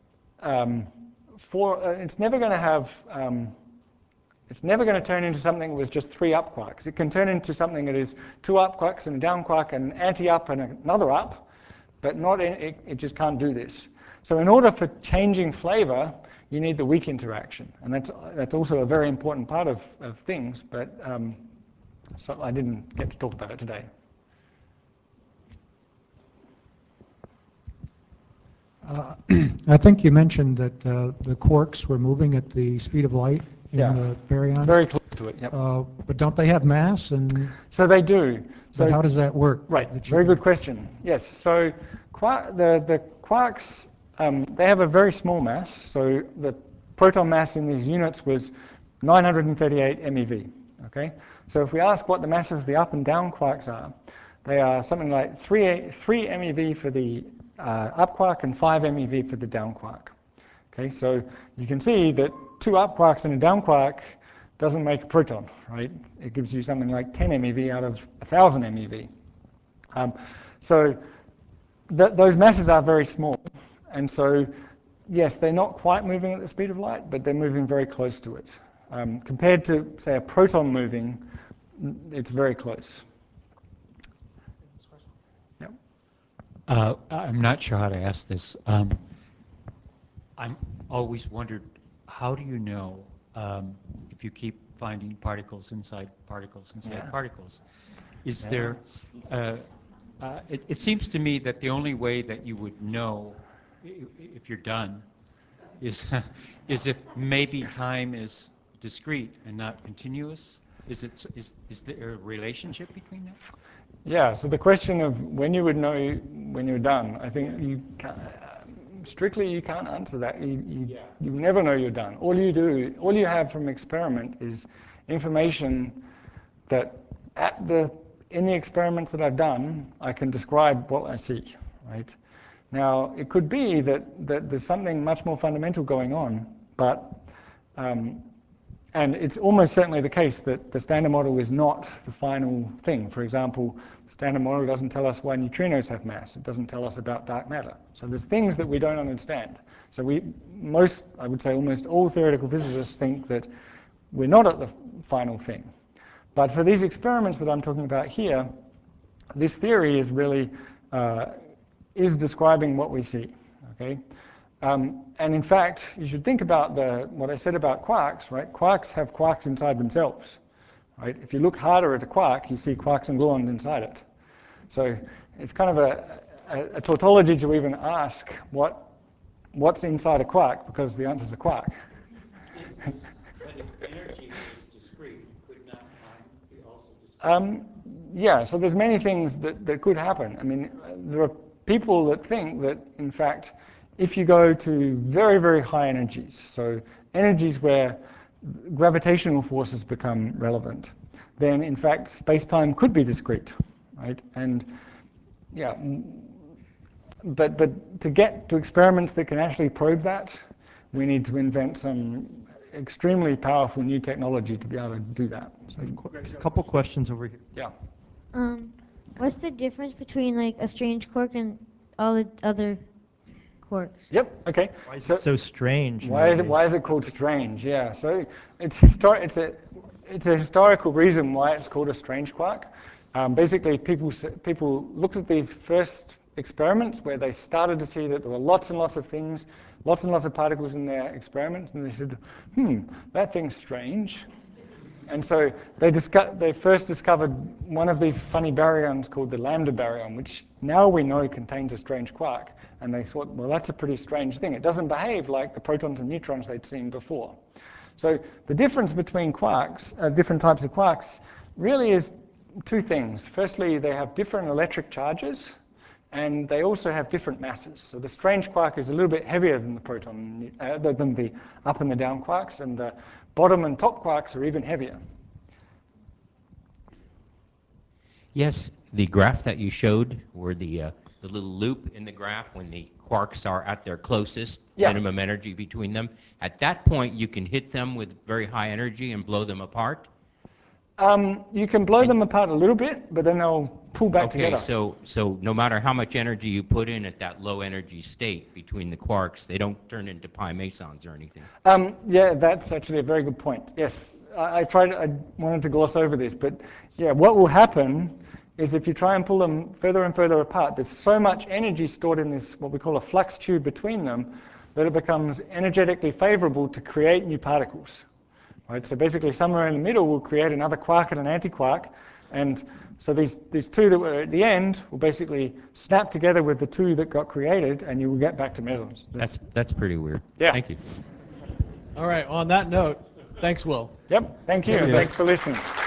it's never going to turn into something with just three up quarks. It can turn into something that is two up quarks and a down quark and an anti-up and another up, but it just can't do this. So in order for changing flavor, you need the weak interaction, and that's also a very important part of things, but so I didn't get to talk about it today. I think you mentioned that the quarks were moving at the speed of light in the baryons. Very close to it, yep. But don't they have mass? So they do. So how does that work? Right, very good question. Yes, so the quarks, they have a very small mass. So the proton mass in these units was 938 MeV. Okay, so if we ask what the masses of the up and down quarks are, they are something like 3 MeV for the up quark and 5 MeV for the down quark. Okay, so you can see that two up quarks and a down quark doesn't make a proton, right? It gives you something like 10 MeV out of 1,000 MeV. So those masses are very small, and so yes, they're not quite moving at the speed of light, but they're moving very close to it. Compared to, say, a proton moving, it's very close. Yep. I'm not sure how to ask this. I'm always wondered, how do you know if you keep finding particles inside particles inside particles? Is there? It seems to me that the only way that you would know if you're done is if maybe time is discrete and not continuous. Is there a relationship between that? Yeah. So the question of when you would know when you're done, I think strictly you can't answer that. You never know you're done. All you have from experiment is information that in the experiments that I've done, I can describe what I see, right? Now, it could be that there's something much more fundamental going on, but and it's almost certainly the case that the Standard Model is not the final thing. For example, the Standard Model doesn't tell us why neutrinos have mass. It doesn't tell us about dark matter. So there's things that we don't understand. So I would say almost all theoretical physicists think that we're not at the final thing. But for these experiments that I'm talking about here, this theory is really is describing what we see. Okay. And in fact, you should think about what I said about quarks, right? Quarks have quarks inside themselves, right? If you look harder at a quark, you see quarks and gluons inside it. So it's kind of a tautology to even ask what's inside a quark, because the answer is a quark. But if energy is discrete, could not time be also discrete? Yeah, so there's many things that could happen. I mean, there are people that think that, in fact, if you go to very, very high energies, so energies where gravitational forces become relevant, then in fact space-time could be discrete, right? And yeah, but to get to experiments that can actually probe that, we need to invent some extremely powerful new technology to be able to do that. So, A couple questions over here. yeah. What's the difference between like a strange quark and all the other quarks? Yep. Okay. Why is it so strange? Why is it called strange? Yeah. So it's a historical reason why it's called a strange quark. Basically, people looked at these first experiments where they started to see that there were lots and lots of things, lots and lots of particles in their experiments, and they said, that thing's strange. And so they first discovered one of these funny baryons called the lambda baryon, which now we know contains a strange quark. And they thought, well, that's a pretty strange thing. It doesn't behave like the protons and neutrons they'd seen before. So the difference between quarks, different types of quarks, really is two things. Firstly, they have different electric charges, and they also have different masses. So the strange quark is a little bit heavier than the proton, than the up and the down quarks, and the bottom and top quarks are even heavier. Yes, the graph that you showed, where the little loop in the graph when the quarks are at their closest, minimum energy between them, at that point you can hit them with very high energy and blow them apart? You can blow them apart a little bit, but then they'll pull back together. Okay, so no matter how much energy you put in at that low energy state between the quarks, they don't turn into pi mesons or anything? Yeah, that's actually a very good point. Yes, I wanted to gloss over this, but yeah, what will happen is if you try and pull them further and further apart, there's so much energy stored in this, what we call a flux tube between them, that it becomes energetically favorable to create new particles. Right? So basically somewhere in the middle we'll create another quark and an antiquark, and so these two that were at the end will basically snap together with the two that got created, and you will get back to mesons. That's pretty weird. Yeah. Thank you. All right, on that note, thanks, Will. Yep, thank you. Thanks for listening.